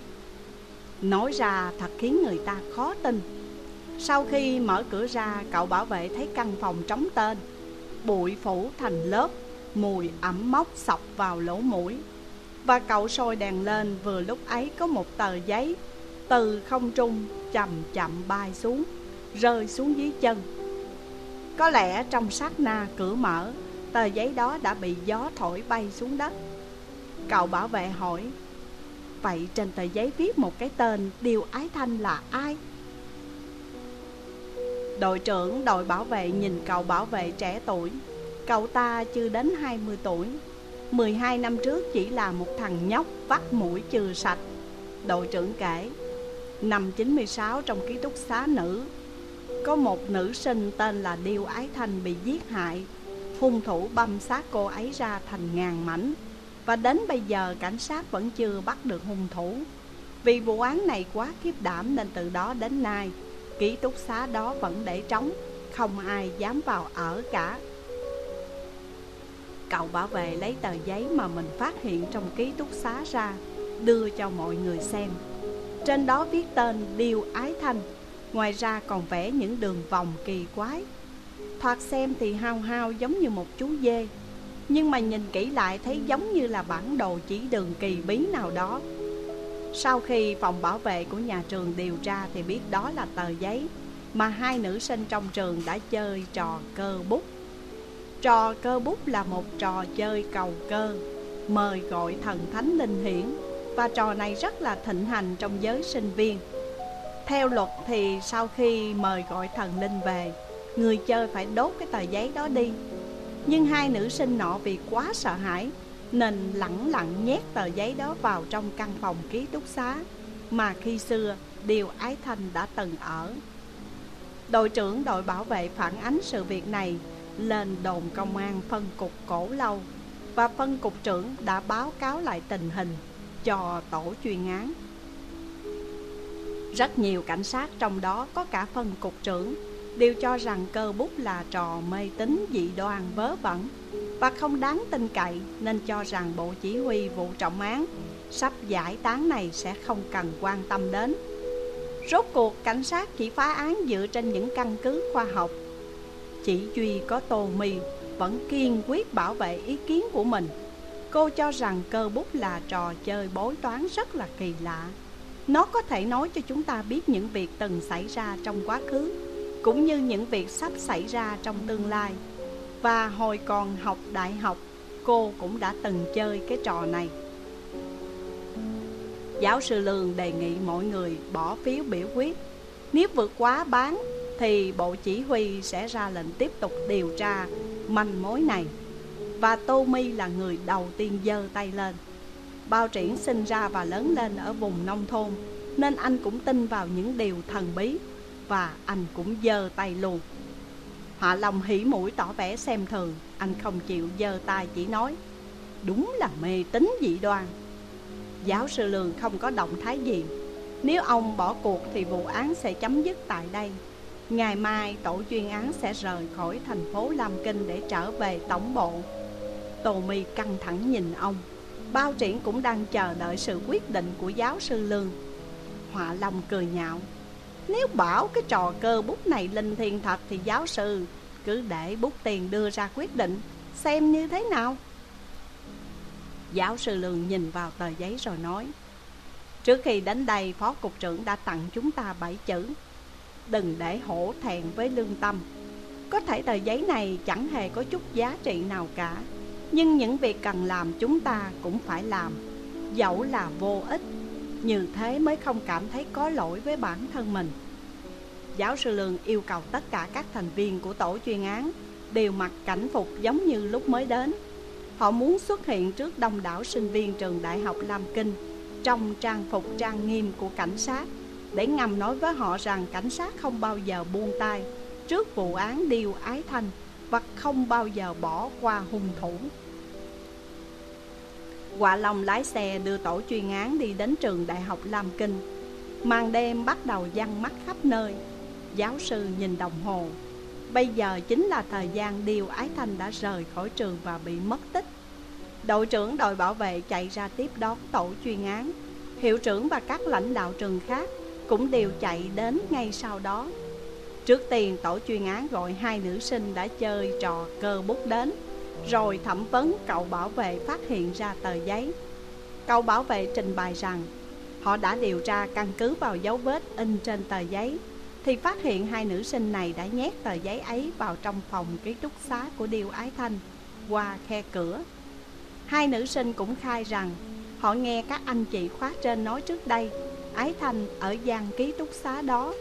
Speaker 1: Nói ra thật khiến người ta khó tin. Sau khi mở cửa ra, cậu bảo vệ thấy căn phòng trống tên, bụi phủ thành lớp, mùi ẩm mốc xộc vào lỗ mũi. Và cậu soi đèn lên, vừa lúc ấy có một tờ giấy từ không trung chậm chậm bay xuống, rơi xuống dưới chân. Có lẽ trong sát na cửa mở, tờ giấy đó đã bị gió thổi bay xuống đất. Cậu bảo vệ hỏi, vậy trên tờ giấy viết một cái tên Điêu Ái Thanh là ai? Đội trưởng đội bảo vệ nhìn cậu bảo vệ trẻ tuổi. Cậu ta chưa đến hai mươi tuổi. Mười hai năm trước chỉ là một thằng nhóc vắt mũi chừ sạch. Đội trưởng kể, năm chín mươi sáu trong ký túc xá nữ có một nữ sinh tên là Điêu Ái Thanh bị giết hại. Hung thủ băm xác cô ấy ra thành ngàn mảnh, và đến bây giờ cảnh sát vẫn chưa bắt được hung thủ. Vì vụ án này quá khiếp đảm nên từ đó đến nay ký túc xá đó vẫn để trống, không ai dám vào ở cả. Cậu bảo vệ lấy tờ giấy mà mình phát hiện trong ký túc xá ra, đưa cho mọi người xem. Trên đó viết tên Điêu Ái Thanh, ngoài ra còn vẽ những đường vòng kỳ quái. Thoạt xem thì hao hao giống như một chú dê, nhưng mà nhìn kỹ lại thấy giống như là bản đồ chỉ đường kỳ bí nào đó. Sau khi phòng bảo vệ của nhà trường điều tra thì biết đó là tờ giấy mà hai nữ sinh trong trường đã chơi trò cơ bút. Trò cơ bút là một trò chơi cầu cơ, mời gọi thần thánh linh hiển, và trò này rất là thịnh hành trong giới sinh viên. Theo luật thì sau khi mời gọi thần linh về, người chơi phải đốt cái tờ giấy đó đi. Nhưng hai nữ sinh nọ vì quá sợ hãi nên lẳng lặng nhét tờ giấy đó vào trong căn phòng ký túc xá mà khi xưa Điêu Ái Thanh đã từng ở. Đội trưởng đội bảo vệ phản ánh sự việc này lên đồn công an phân cục Cổ Lâu, và phân cục trưởng đã báo cáo lại tình hình cho tổ chuyên án. Rất nhiều cảnh sát, trong đó có cả phân cục trưởng, đều cho rằng cơ bút là trò mê tín dị đoan vớ vẩn và không đáng tin cậy, nên cho rằng bộ chỉ huy vụ trọng án sắp giải tán này sẽ không cần quan tâm đến. Rốt cuộc cảnh sát chỉ phá án dựa trên những căn cứ khoa học. Chỉ duy có Tô My vẫn kiên quyết bảo vệ ý kiến của mình. Cô cho rằng cơ bút là trò chơi bói toán rất là kỳ lạ. Nó có thể nói cho chúng ta biết những việc từng xảy ra trong quá khứ, cũng như những việc sắp xảy ra trong tương lai. Và hồi còn học đại học, cô cũng đã từng chơi cái trò này. Giáo sư Lương đề nghị mọi người bỏ phiếu biểu quyết. Nếu vượt quá bán thì bộ chỉ huy sẽ ra lệnh tiếp tục điều tra manh mối này. Và Tommy là người đầu tiên giơ tay lên. Bao Triển sinh ra và lớn lên ở vùng nông thôn, nên anh cũng tin vào những điều thần bí, và anh cũng giơ tay luôn. Hạ Long hỉ mũi tỏ vẻ xem thường. Anh không chịu giơ tay, chỉ nói: đúng là mê tín dị đoan. Giáo sư Lương không có động thái gì. Nếu ông bỏ cuộc thì vụ án sẽ chấm dứt tại đây. Ngày mai tổ chuyên án sẽ rời khỏi thành phố Lam Kinh để trở về tổng bộ. Tommy căng thẳng nhìn ông. Bao Triển cũng đang chờ đợi sự quyết định của giáo sư Lương. Họa Long cười nhạo: nếu bảo cái trò cơ bút này linh thiêng thật thì giáo sư cứ để bút tiền đưa ra quyết định, xem như thế nào. Giáo sư Lương nhìn vào tờ giấy rồi nói: trước khi đến đây, phó cục trưởng đã tặng chúng ta bảy chữ: đừng để hổ thẹn với lương tâm. Có thể tờ giấy này chẳng hề có chút giá trị nào cả, nhưng những việc cần làm chúng ta cũng phải làm, dẫu là vô ích. Như thế mới không cảm thấy có lỗi với bản thân mình. Giáo sư Lương yêu cầu tất cả các thành viên của tổ chuyên án đều mặc cảnh phục giống như lúc mới đến. Họ muốn xuất hiện trước đông đảo sinh viên trường Đại học Lam Kinh trong trang phục trang nghiêm của cảnh sát, để ngầm nói với họ rằng cảnh sát không bao giờ buông tay trước vụ án Điêu Ái Thanh và không bao giờ bỏ qua hung thủ. Họa Long lái xe đưa tổ chuyên án đi đến trường Đại học Lam Kinh. Màn đêm bắt đầu giăng mắt khắp nơi. Giáo sư nhìn đồng hồ. Bây giờ chính là thời gian Điêu Ái Thanh đã rời khỏi trường và bị mất tích. Đội trưởng đội bảo vệ chạy ra tiếp đón tổ chuyên án. Hiệu trưởng và các lãnh đạo trường khác cũng đều chạy đến ngay sau đó. Trước tiên tổ chuyên án gọi hai nữ sinh đã chơi trò cơ bút đến, rồi thẩm vấn cậu bảo vệ phát hiện ra tờ giấy. Cậu bảo vệ trình bày rằng họ đã điều tra căn cứ vào dấu vết in trên tờ giấy, thì phát hiện hai nữ sinh này đã nhét tờ giấy ấy vào trong phòng ký túc xá của Điêu Ái Thanh qua khe cửa. Hai nữ sinh cũng khai rằng họ nghe các anh chị khóa trên nói trước đây Ái Thanh ở gian ký túc xá đó.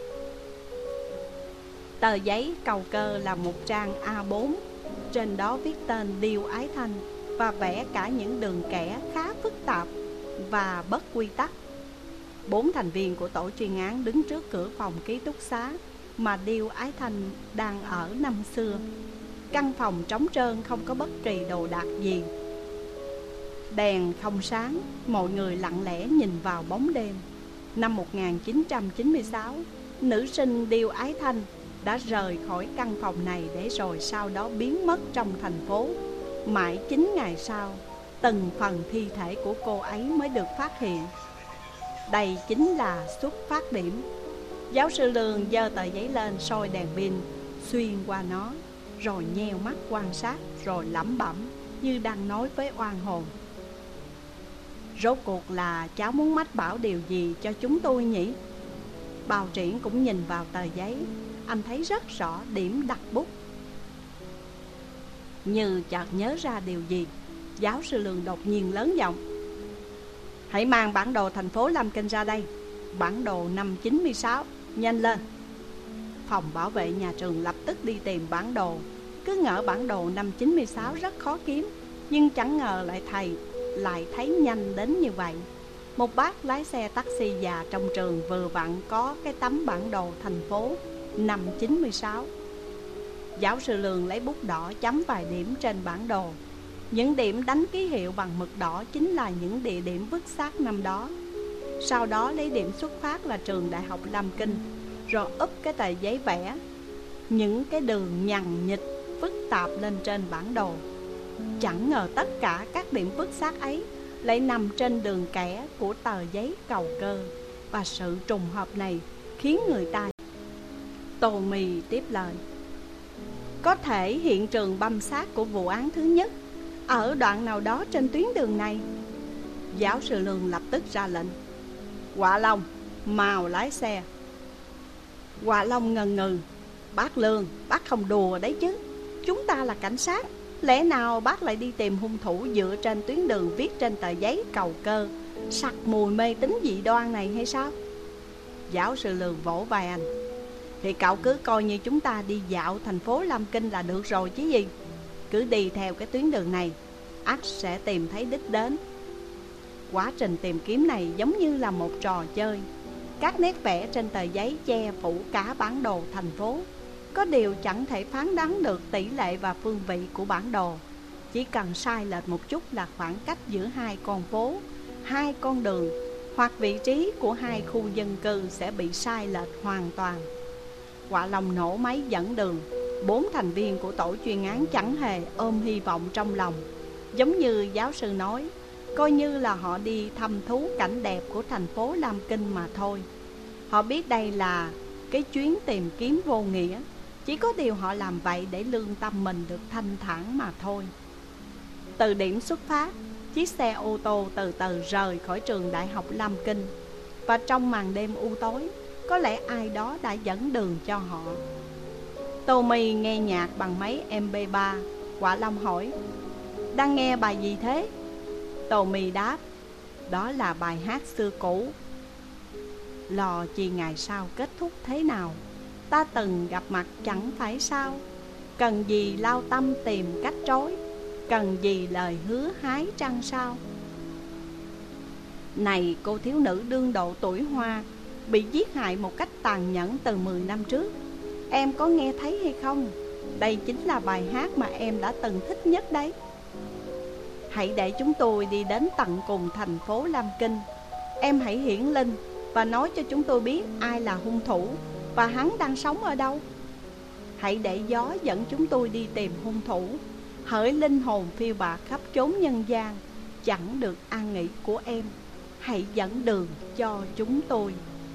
Speaker 1: Tờ giấy cầu cơ là một trang A bốn, trên đó viết tên Điêu Ái Thanh và vẽ cả những đường kẻ khá phức tạp và bất quy tắc. Bốn thành viên của tổ chuyên án đứng trước cửa phòng ký túc xá mà Điêu Ái Thanh đang ở năm xưa. Căn phòng trống trơn, không có bất kỳ đồ đạc gì. Đèn không sáng, mọi người lặng lẽ nhìn vào bóng đêm. Năm một nghìn chín trăm chín mươi sáu, nữ sinh Điêu Ái Thanh đã rời khỏi căn phòng này để rồi sau đó biến mất trong thành phố. Mãi chín ngày sau, từng phần thi thể của cô ấy mới được phát hiện. Đây chính là xuất phát điểm. Giáo sư Lương giơ tờ giấy lên, soi đèn pin xuyên qua nó, rồi nheo mắt quan sát, rồi lẩm bẩm như đang nói với oan hồn: rốt cuộc là cháu muốn mách bảo điều gì cho chúng tôi nhỉ? Bao Triển cũng nhìn vào tờ giấy. Anh thấy rất rõ điểm đặt bút. Như chợt nhớ ra điều gì, giáo sư Lương đột nhiên lớn giọng: hãy mang bản đồ thành phố Lam Kinh ra đây. Bản đồ năm chín mươi sáu, nhanh lên. Phòng bảo vệ nhà trường lập tức đi tìm bản đồ. Cứ ngỡ bản đồ năm chín mươi sáu rất khó kiếm, nhưng chẳng ngờ lại thầy lại thấy nhanh đến như vậy. Một bác lái xe taxi già trong trường vừa vặn có cái tấm bản đồ thành phố năm chín mươi sáu. Giáo sư Lương lấy bút đỏ chấm vài điểm trên bản đồ. Những điểm đánh ký hiệu bằng mực đỏ chính là những địa điểm vứt xác năm đó. Sau đó lấy điểm xuất phát là trường Đại học Lam Kinh, rồi úp cái tờ giấy vẽ những cái đường nhằn nhịt phức tạp lên trên bản đồ. Chẳng ngờ tất cả các điểm vứt xác ấy lại nằm trên đường kẻ của tờ giấy cầu cơ. Và sự trùng hợp này khiến người ta... Tommy tiếp lời: Có thể hiện trường băm xác của vụ án thứ nhất ở đoạn nào đó trên tuyến đường này. Giáo sư Lương lập tức ra lệnh: Quạ Long, mau lái xe. Quạ Long ngần ngừ: Bác Lương, bác không đùa đấy chứ. Chúng ta là cảnh sát, lẽ nào bác lại đi tìm hung thủ dựa trên tuyến đường viết trên tờ giấy cầu cơ sặc mùi mê tín dị đoan này hay sao? Giáo sư Lương vỗ vai anh: Thì cậu cứ coi như chúng ta đi dạo thành phố Lam Kinh là được rồi chứ gì. Cứ đi theo cái tuyến đường này, ắt sẽ tìm thấy đích đến. Quá trình tìm kiếm này giống như là một trò chơi. Các nét vẽ trên tờ giấy che phủ cả bản đồ thành phố. Có điều chẳng thể phán đoán được tỷ lệ và phương vị của bản đồ. Chỉ cần sai lệch một chút là khoảng cách giữa hai con phố, hai con đường, hoặc vị trí của hai khu dân cư sẽ bị sai lệch hoàn toàn. Quạ Long nổ máy dẫn đường. Bốn thành viên của tổ chuyên án chẳng hề ôm hy vọng trong lòng. Giống như giáo sư nói, coi như là họ đi thăm thú cảnh đẹp của thành phố Lam Kinh mà thôi. Họ biết đây là cái chuyến tìm kiếm vô nghĩa, chỉ có điều họ làm vậy để lương tâm mình được thanh thản mà thôi. Từ điểm xuất phát, chiếc xe ô tô từ từ rời khỏi trường Đại học Lam Kinh. Và trong màn đêm u tối, có lẽ ai đó đã dẫn đường cho họ. Tommy nghe nhạc bằng máy em pê ba. Quạ Long hỏi: Đang nghe bài gì thế? Tommy đáp: Đó là bài hát xưa cũ. Lò chi ngày sau kết thúc thế nào, ta từng gặp mặt chẳng phải sao. Cần gì lao tâm tìm cách trối, cần gì lời hứa hái trăng sao. Này cô thiếu nữ đương độ tuổi hoa, bị giết hại một cách tàn nhẫn từ mười năm trước, em có nghe thấy hay không? Đây chính là bài hát mà em đã từng thích nhất đấy. Hãy để chúng tôi đi đến tận cùng thành phố Lam Kinh. Em hãy hiển linh và nói cho chúng tôi biết ai là hung thủ và hắn đang sống ở đâu. Hãy để gió dẫn chúng tôi đi tìm hung thủ. Hỡi linh hồn phiêu bạt khắp chốn nhân gian, chẳng được an nghỉ của em, hãy dẫn đường cho chúng tôi.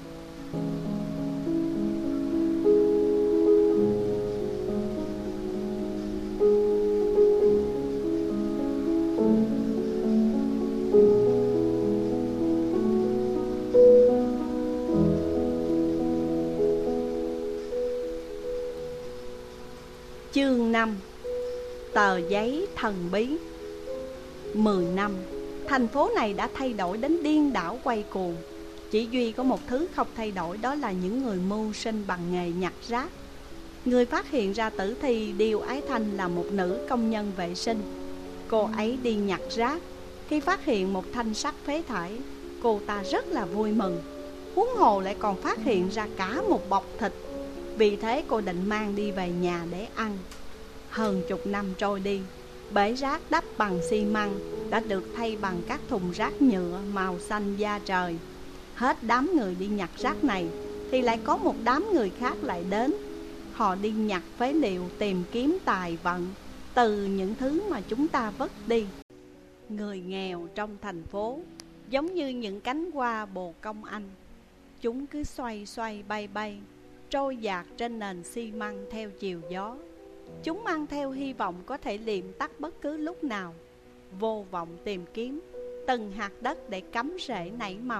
Speaker 1: Chương năm. Tờ giấy thần bí. Mười năm, thành phố này đã thay đổi đến điên đảo quay cuồng. Chỉ duy có một thứ không thay đổi, đó là những người mưu sinh bằng nghề nhặt rác. Người phát hiện ra tử thi Điêu Ái Thanh là một nữ công nhân vệ sinh. Cô ấy đi nhặt rác. Khi phát hiện một thanh sắt phế thải, cô ta rất là vui mừng. Huống hồ lại còn phát hiện ra cả một bọc thịt. Vì thế cô định mang đi về nhà để ăn. Hơn chục năm trôi đi, bể rác đắp bằng xi măng đã được thay bằng các thùng rác nhựa màu xanh da trời. Hết đám người đi nhặt rác này thì lại có một đám người khác lại đến. Họ đi nhặt phế liệu tìm kiếm tài vận từ những thứ mà chúng ta vứt đi. Người nghèo trong thành phố giống như những cánh hoa bồ công anh. Chúng cứ xoay xoay bay bay, trôi dạt trên nền xi măng theo chiều gió. Chúng mang theo hy vọng có thể liệm tắt bất cứ lúc nào, vô vọng tìm kiếm từng hạt đất để cắm rễ nảy mầm.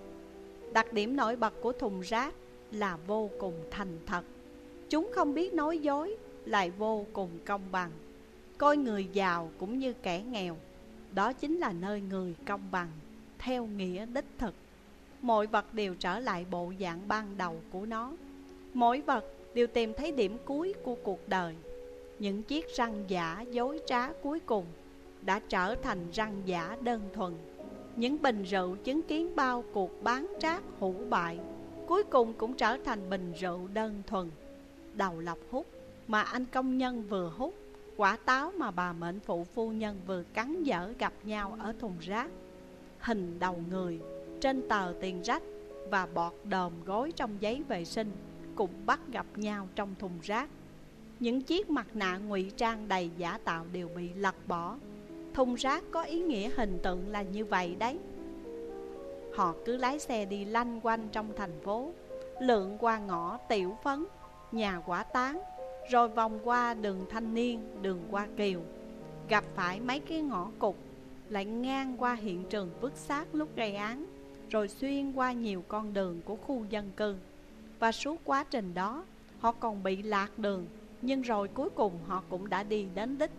Speaker 1: Đặc điểm nổi bật của thùng rác là vô cùng thành thật. Chúng không biết nói dối, lại vô cùng công bằng. Coi người giàu cũng như kẻ nghèo. Đó chính là nơi người công bằng, theo nghĩa đích thực. Mọi vật đều trở lại bộ dạng ban đầu của nó. Mỗi vật đều tìm thấy điểm cuối của cuộc đời. Những chiếc răng giả dối trá cuối cùng đã trở thành răng giả đơn thuần. Những bình rượu chứng kiến bao cuộc bán trác hủ bại, cuối cùng cũng trở thành bình rượu đơn thuần. Đầu lọc hút mà anh công nhân vừa hút, quả táo mà bà mệnh phụ phu nhân vừa cắn dở gặp nhau ở thùng rác. Hình đầu người trên tờ tiền rách và bọt đờm gối trong giấy vệ sinh cũng bắt gặp nhau trong thùng rác. Những chiếc mặt nạ ngụy trang đầy giả tạo đều bị lật bỏ. Thùng rác có ý nghĩa hình tượng là như vậy đấy. Họ cứ lái xe đi lanh quanh trong thành phố, lượn qua ngõ tiểu phấn, nhà quả tán, rồi vòng qua đường Thanh Niên, đường Hoa Kiều, gặp phải mấy cái ngõ cụt, lại ngang qua hiện trường vứt xác lúc gây án, rồi xuyên qua nhiều con đường của khu dân cư. Và suốt quá trình đó, họ còn bị lạc đường, nhưng rồi cuối cùng họ cũng đã đi đến đích.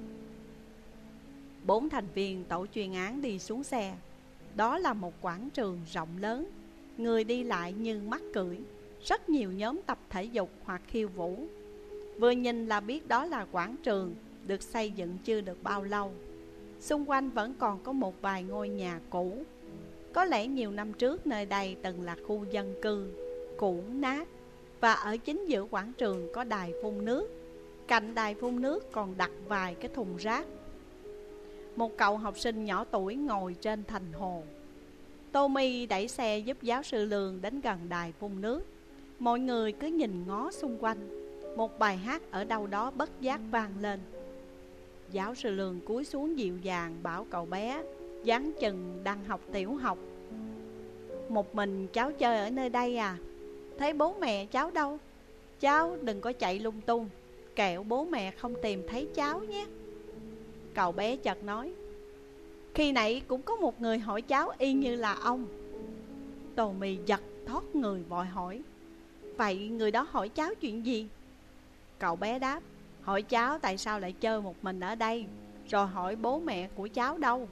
Speaker 1: Bốn thành viên tổ chuyên án đi xuống xe. Đó là một quảng trường rộng lớn, người đi lại như mắc cưỡi, rất nhiều nhóm tập thể dục hoặc khiêu vũ. Vừa nhìn là biết đó là quảng trường được xây dựng chưa được bao lâu. Xung quanh vẫn còn có một vài ngôi nhà cũ. Có lẽ nhiều năm trước nơi đây từng là khu dân cư, cũ nát. Và ở chính giữa quảng trường có đài phun nước. Cạnh đài phun nước còn đặt vài cái thùng rác. Một cậu học sinh nhỏ tuổi ngồi trên thành hồ. Tommy đẩy xe giúp giáo sư Lương đến gần đài phun nước. Mọi người cứ nhìn ngó xung quanh. Một bài hát ở đâu đó bất giác vang lên. Giáo sư Lương cúi xuống dịu dàng bảo cậu bé dáng chừng đang học tiểu học: "Một mình cháu chơi ở nơi đây à? Thế bố mẹ cháu đâu? Cháu đừng có chạy lung tung, kẻo bố mẹ không tìm thấy cháu nhé." Cậu bé chợt nói: "Khi nãy cũng có một người hỏi cháu y như là ông." Tommy giật thoát người vội hỏi: "Vậy người đó hỏi cháu chuyện gì?" Cậu bé đáp: "Hỏi cháu tại sao lại chơi một mình ở đây, rồi hỏi bố mẹ của cháu đâu."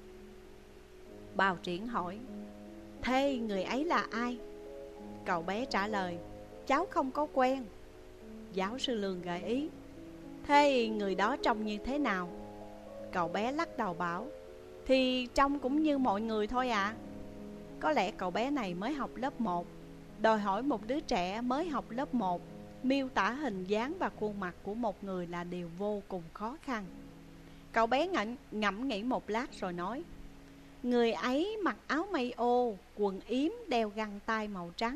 Speaker 1: Bào Triển hỏi: "Thế người ấy là ai?" Cậu bé trả lời: "Cháu không có quen." Giáo sư Lương gợi ý: "Thế người đó trông như thế nào?" Cậu bé lắc đầu bảo: "Thì trông cũng như mọi người thôi ạ." À. Có lẽ cậu bé này mới học lớp một. Đòi hỏi một đứa trẻ mới học lớp một miêu tả hình dáng và khuôn mặt của một người là điều vô cùng khó khăn. Cậu bé ngẫm, ngẫm nghĩ một lát rồi nói: "Người ấy mặc áo may ô, quần yếm, đeo găng tay màu trắng."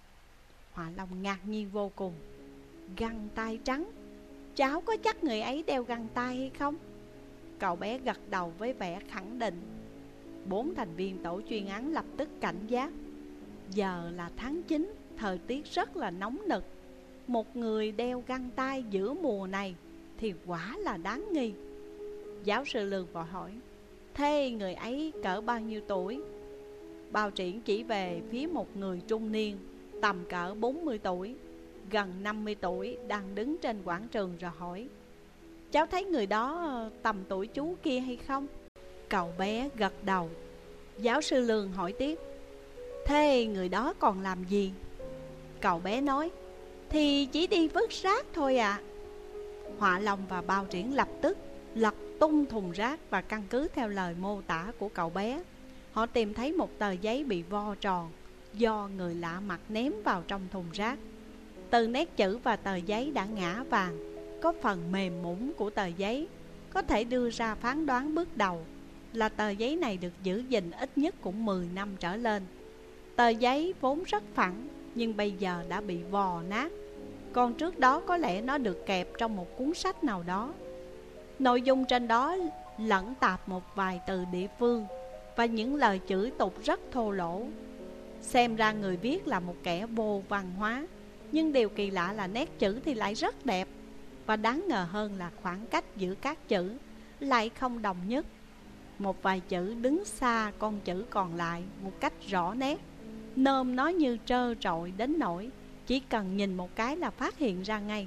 Speaker 1: Họa Long ngạc nhiên vô cùng. Găng tay trắng? Cháu có chắc người ấy đeo găng tay hay không? Cậu bé gật đầu với vẻ khẳng định. Bốn thành viên tổ chuyên án lập tức cảnh giác. Giờ là tháng chín, thời tiết rất là nóng nực. Một người đeo găng tay giữa mùa này thì quả là đáng nghi. Giáo sư Lương vội hỏi: "Thế người ấy cỡ bao nhiêu tuổi?" Bào Triển chỉ về phía một người trung niên, tầm cỡ bốn mươi tuổi, gần năm mươi tuổi, đang đứng trên quảng trường rồi hỏi: "Cháu thấy người đó tầm tuổi chú kia hay không?" Cậu bé gật đầu. Giáo sư Lương hỏi tiếp: "Thế người đó còn làm gì?" Cậu bé nói: "Thì chỉ đi vứt rác thôi ạ." À. Họa Long và Bào Triển lập tức lật tung thùng rác và căn cứ theo lời mô tả của cậu bé, họ tìm thấy một tờ giấy bị vo tròn do người lạ mặt ném vào trong thùng rác. Từ nét chữ và tờ giấy đã ngã vàng, có phần mềm mũng của tờ giấy, có thể đưa ra phán đoán bước đầu là tờ giấy này được giữ gìn ít nhất cũng mười năm trở lên. Tờ giấy vốn rất phẳng nhưng bây giờ đã bị vò nát, còn trước đó có lẽ nó được kẹp trong một cuốn sách nào đó. Nội dung trên đó lẫn tạp một vài từ địa phương và những lời chửi tục rất thô lỗ. Xem ra người viết là một kẻ vô văn hóa, nhưng điều kỳ lạ là nét chữ thì lại rất đẹp. Và đáng ngờ hơn là khoảng cách giữa các chữ lại không đồng nhất. Một vài chữ đứng xa con chữ còn lại một cách rõ nét, nôm nó như trơ trọi đến nỗi chỉ cần nhìn một cái là phát hiện ra ngay.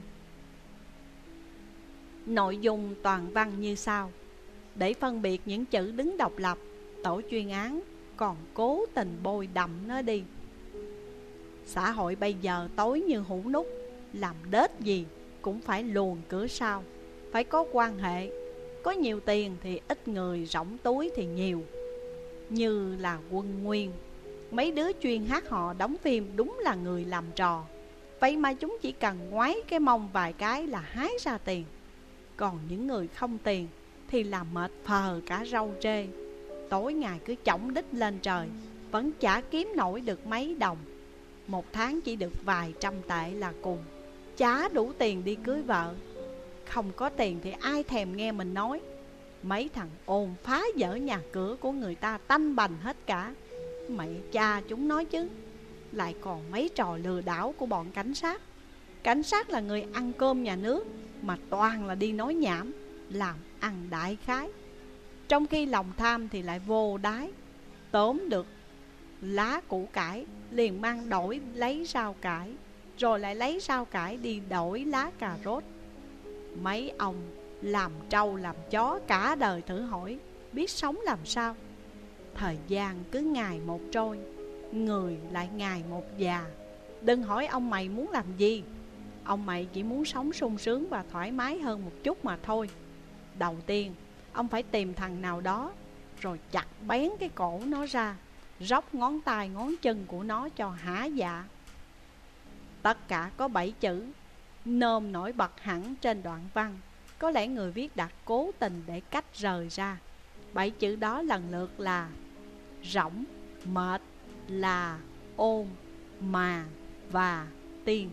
Speaker 1: Nội dung toàn văn như sau. Để phân biệt những chữ đứng độc lập, tổ chuyên án còn cố tình bôi đậm nó đi. Xã hội bây giờ tối như hũ nút, làm đết gì cũng phải luồn cửa sau, phải có quan hệ. Có nhiều tiền thì ít người, rỗng túi thì nhiều. Như là Quân Nguyên, mấy đứa chuyên hát họ đóng phim đúng là người làm trò. Vậy mà chúng chỉ cần ngoáy cái mông vài cái là hái ra tiền. Còn những người không tiền thì làm mệt phờ cả râu trê, tối ngày cứ chổng đích lên trời, vẫn chả kiếm nổi được mấy đồng. Một tháng chỉ được vài trăm tệ là cùng, chả đủ tiền đi cưới vợ. Không có tiền thì ai thèm nghe mình nói. Mấy thằng ồn phá dỡ nhà cửa của người ta tanh bành hết cả. Mẹ cha chúng nói chứ. Lại còn mấy trò lừa đảo của bọn cảnh sát. Cảnh sát là người ăn cơm nhà nước, mà toàn là đi nói nhảm, làm ăn đại khái. Trong khi lòng tham thì lại vô đáy. Tóm được lá củ cải liền mang đổi lấy rau cải, rồi lại lấy rau cải đi đổi lá cà rốt. Mấy ông làm trâu làm chó cả đời thử hỏi biết sống làm sao. Thời gian cứ ngày một trôi, người lại ngày một già. Đừng hỏi ông mày muốn làm gì, ông mày chỉ muốn sống sung sướng và thoải mái hơn một chút mà thôi. Đầu tiên, ông phải tìm thằng nào đó, rồi chặt bén cái cổ nó ra, róc ngón tay ngón chân của nó cho hả dạ. Tất cả có bảy chữ, nôm nổi bật hẳn trên đoạn văn. Có lẽ người viết đã cố tình để cách rời ra. Bảy chữ đó lần lượt là rỗng, mệt, là, ôn, mà và tiên.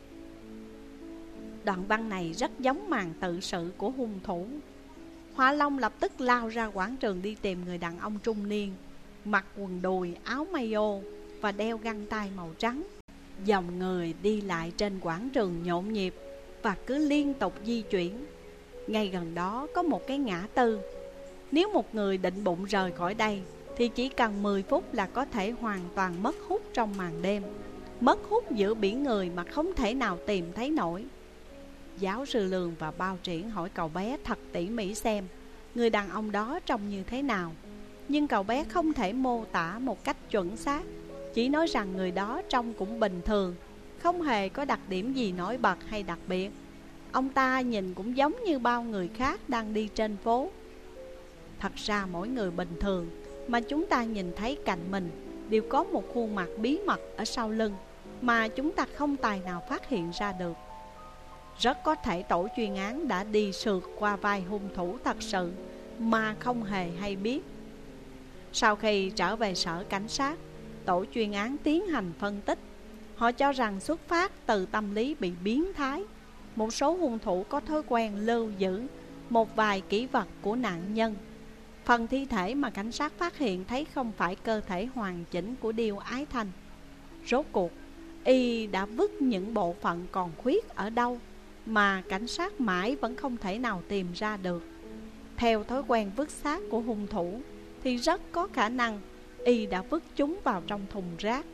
Speaker 1: Đoạn văn này rất giống màn tự sự của hung thủ. Họa Long lập tức lao ra quảng trường đi tìm người đàn ông trung niên, mặc quần đùi, áo mayo và đeo găng tay màu trắng. Dòng người đi lại trên quảng trường nhộn nhịp và cứ liên tục di chuyển. Ngay gần đó có một cái ngã tư. Nếu một người định bụng rời khỏi đây thì chỉ cần mười phút là có thể hoàn toàn mất hút trong màn đêm, mất hút giữa biển người mà không thể nào tìm thấy nổi. Giáo sư Lương và Bao Triển hỏi cậu bé thật tỉ mỉ xem người đàn ông đó trông như thế nào. Nhưng cậu bé không thể mô tả một cách chuẩn xác, chỉ nói rằng người đó trông cũng bình thường, không hề có đặc điểm gì nổi bật hay đặc biệt. Ông ta nhìn cũng giống như bao người khác đang đi trên phố. Thật ra mỗi người bình thường mà chúng ta nhìn thấy cạnh mình đều có một khuôn mặt bí mật ở sau lưng mà chúng ta không tài nào phát hiện ra được. Rất có thể tổ chuyên án đã đi sượt qua vai hung thủ thật sự mà không hề hay biết. Sau khi trở về sở cảnh sát, tổ chuyên án tiến hành phân tích. Họ cho rằng xuất phát từ tâm lý bị biến thái. Một số hung thủ có thói quen lưu giữ một vài kỷ vật của nạn nhân. Phần thi thể mà cảnh sát phát hiện thấy không phải cơ thể hoàn chỉnh của Điêu Ái Thanh. Rốt cuộc, y đã vứt những bộ phận còn khuyết ở đâu mà cảnh sát mãi vẫn không thể nào tìm ra được. Theo thói quen vứt xác của hung thủ thì rất có khả năng y đã vứt chúng vào trong thùng rác.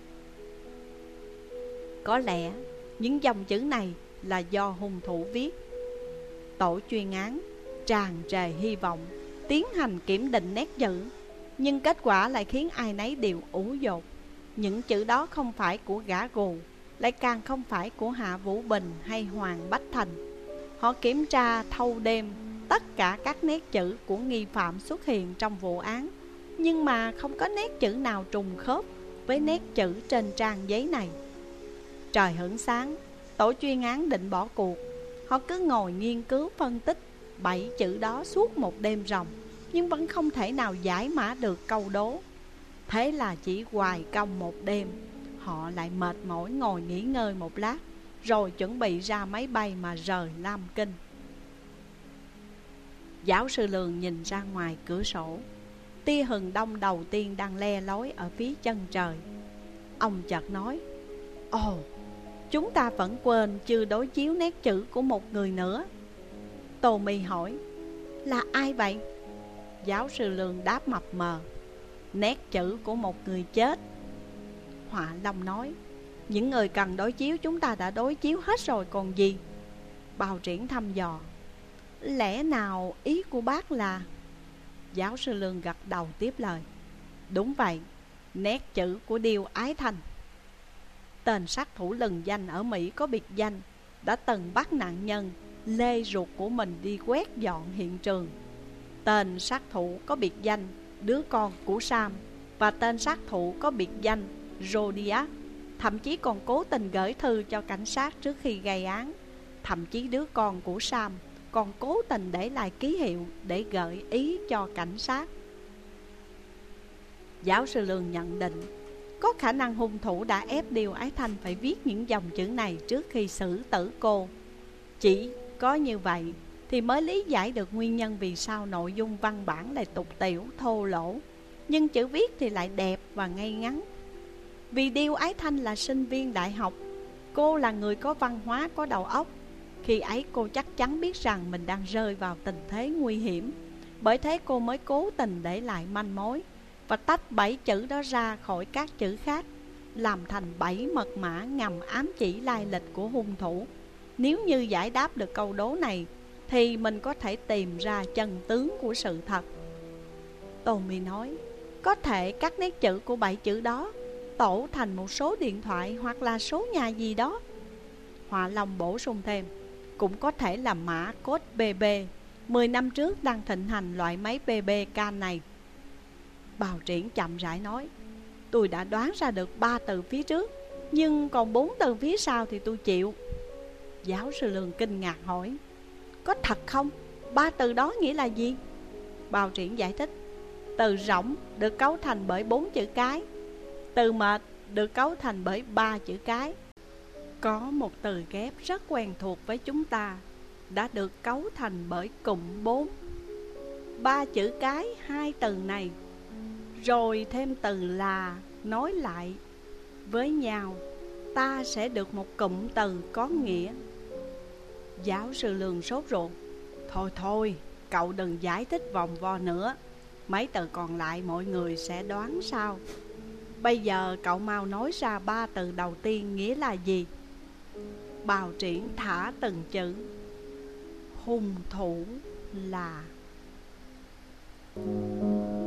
Speaker 1: Có lẽ những dòng chữ này là do hung thủ viết. Tổ chuyên án tràn trề hy vọng tiến hành kiểm định nét chữ, nhưng kết quả lại khiến ai nấy đều ủ dột. Những chữ đó không phải của gã gù, lại càng không phải của Hạ Vũ Bình hay Hoàng Bách Thành. Họ kiểm tra thâu đêm tất cả các nét chữ của nghi phạm xuất hiện trong vụ án, nhưng mà không có nét chữ nào trùng khớp với nét chữ trên trang giấy này. Trời hửng sáng, tổ chuyên án định bỏ cuộc. Họ cứ ngồi nghiên cứu phân tích bảy chữ đó suốt một đêm ròng, nhưng vẫn không thể nào giải mã được câu đố. Thế là chỉ hoài công một đêm, họ lại mệt mỏi ngồi nghỉ ngơi một lát, rồi chuẩn bị ra máy bay mà rời Lam Kinh. Giáo sư Lương nhìn ra ngoài cửa sổ. Tia hừng đông đầu tiên đang le lói ở phía chân trời. Ông chợt nói: Ồ, chúng ta vẫn quên chưa đối chiếu nét chữ của một người nữa. Tô My hỏi: Là ai vậy? Giáo sư Lương đáp mập mờ: Nét chữ của một người chết. Họa Long nói: Những người cần đối chiếu chúng ta đã đối chiếu hết rồi còn gì. Bao Triển thăm dò: Lẽ nào ý của bác là... Giáo sư Lương gật đầu tiếp lời: Đúng vậy, nét chữ của Điêu Ái Thanh. Tên sát thủ lừng danh ở Mỹ có biệt danh đã từng bắt nạn nhân lê ruột của mình đi quét dọn hiện trường. Tên sát thủ có biệt danh đứa con của Sam, và tên sát thủ có biệt danh Zodiac. Thậm chí còn cố tình gửi thư cho cảnh sát trước khi gây án. Thậm chí đứa con của Sam còn cố tình để lại ký hiệu để gợi ý cho cảnh sát. Giáo sư Lương nhận định có khả năng hung thủ đã ép Điêu Ái Thanh phải viết những dòng chữ này trước khi xử tử cô. Chỉ có như vậy thì mới lý giải được nguyên nhân vì sao nội dung văn bản lại tục tiểu, thô lỗ, nhưng chữ viết thì lại đẹp và ngay ngắn. Vì Điêu Ái Thanh là sinh viên đại học, Cô là người có văn hóa, có đầu óc. Khi ấy cô chắc chắn biết rằng mình đang rơi vào tình thế nguy hiểm. Bởi thế cô mới cố tình để lại manh mối và tách bảy chữ đó ra khỏi các chữ khác, làm thành bảy mật mã ngầm ám chỉ lai lịch của hung thủ. Nếu như giải đáp được câu đố này thì mình có thể tìm ra chân tướng của sự thật. Tommy nói, có thể các nét chữ của bảy chữ đó tổ thành một số điện thoại hoặc là số nhà gì đó. Họa Long bổ sung thêm, cũng có thể là mã code bê bê. Mười năm trước đang thịnh hành loại máy bê bê can này. Bào Triển chậm rãi nói, tôi đã đoán ra được ba từ phía trước, nhưng còn bốn từ phía sau thì tôi chịu. Giáo sư Lương kinh ngạc hỏi, có thật không? Ba từ đó nghĩa là gì? Bào Triển giải thích, từ rỗng được cấu thành bởi bốn chữ cái, từ mệt được cấu thành bởi ba chữ cái. Có một từ ghép rất quen thuộc với chúng ta, đã được cấu thành bởi cụm bốn. Ba chữ cái hai từ này, rồi thêm từ là nói lại với nhau, ta sẽ được một cụm từ có nghĩa. Giáo sư Lương sốt ruột, thôi thôi, cậu đừng giải thích vòng vo nữa. Mấy từ còn lại mọi người sẽ đoán sau. Bây giờ cậu mau nói ra ba từ đầu tiên nghĩa là gì? Bào Triển thả từng chữ. Hung thủ là...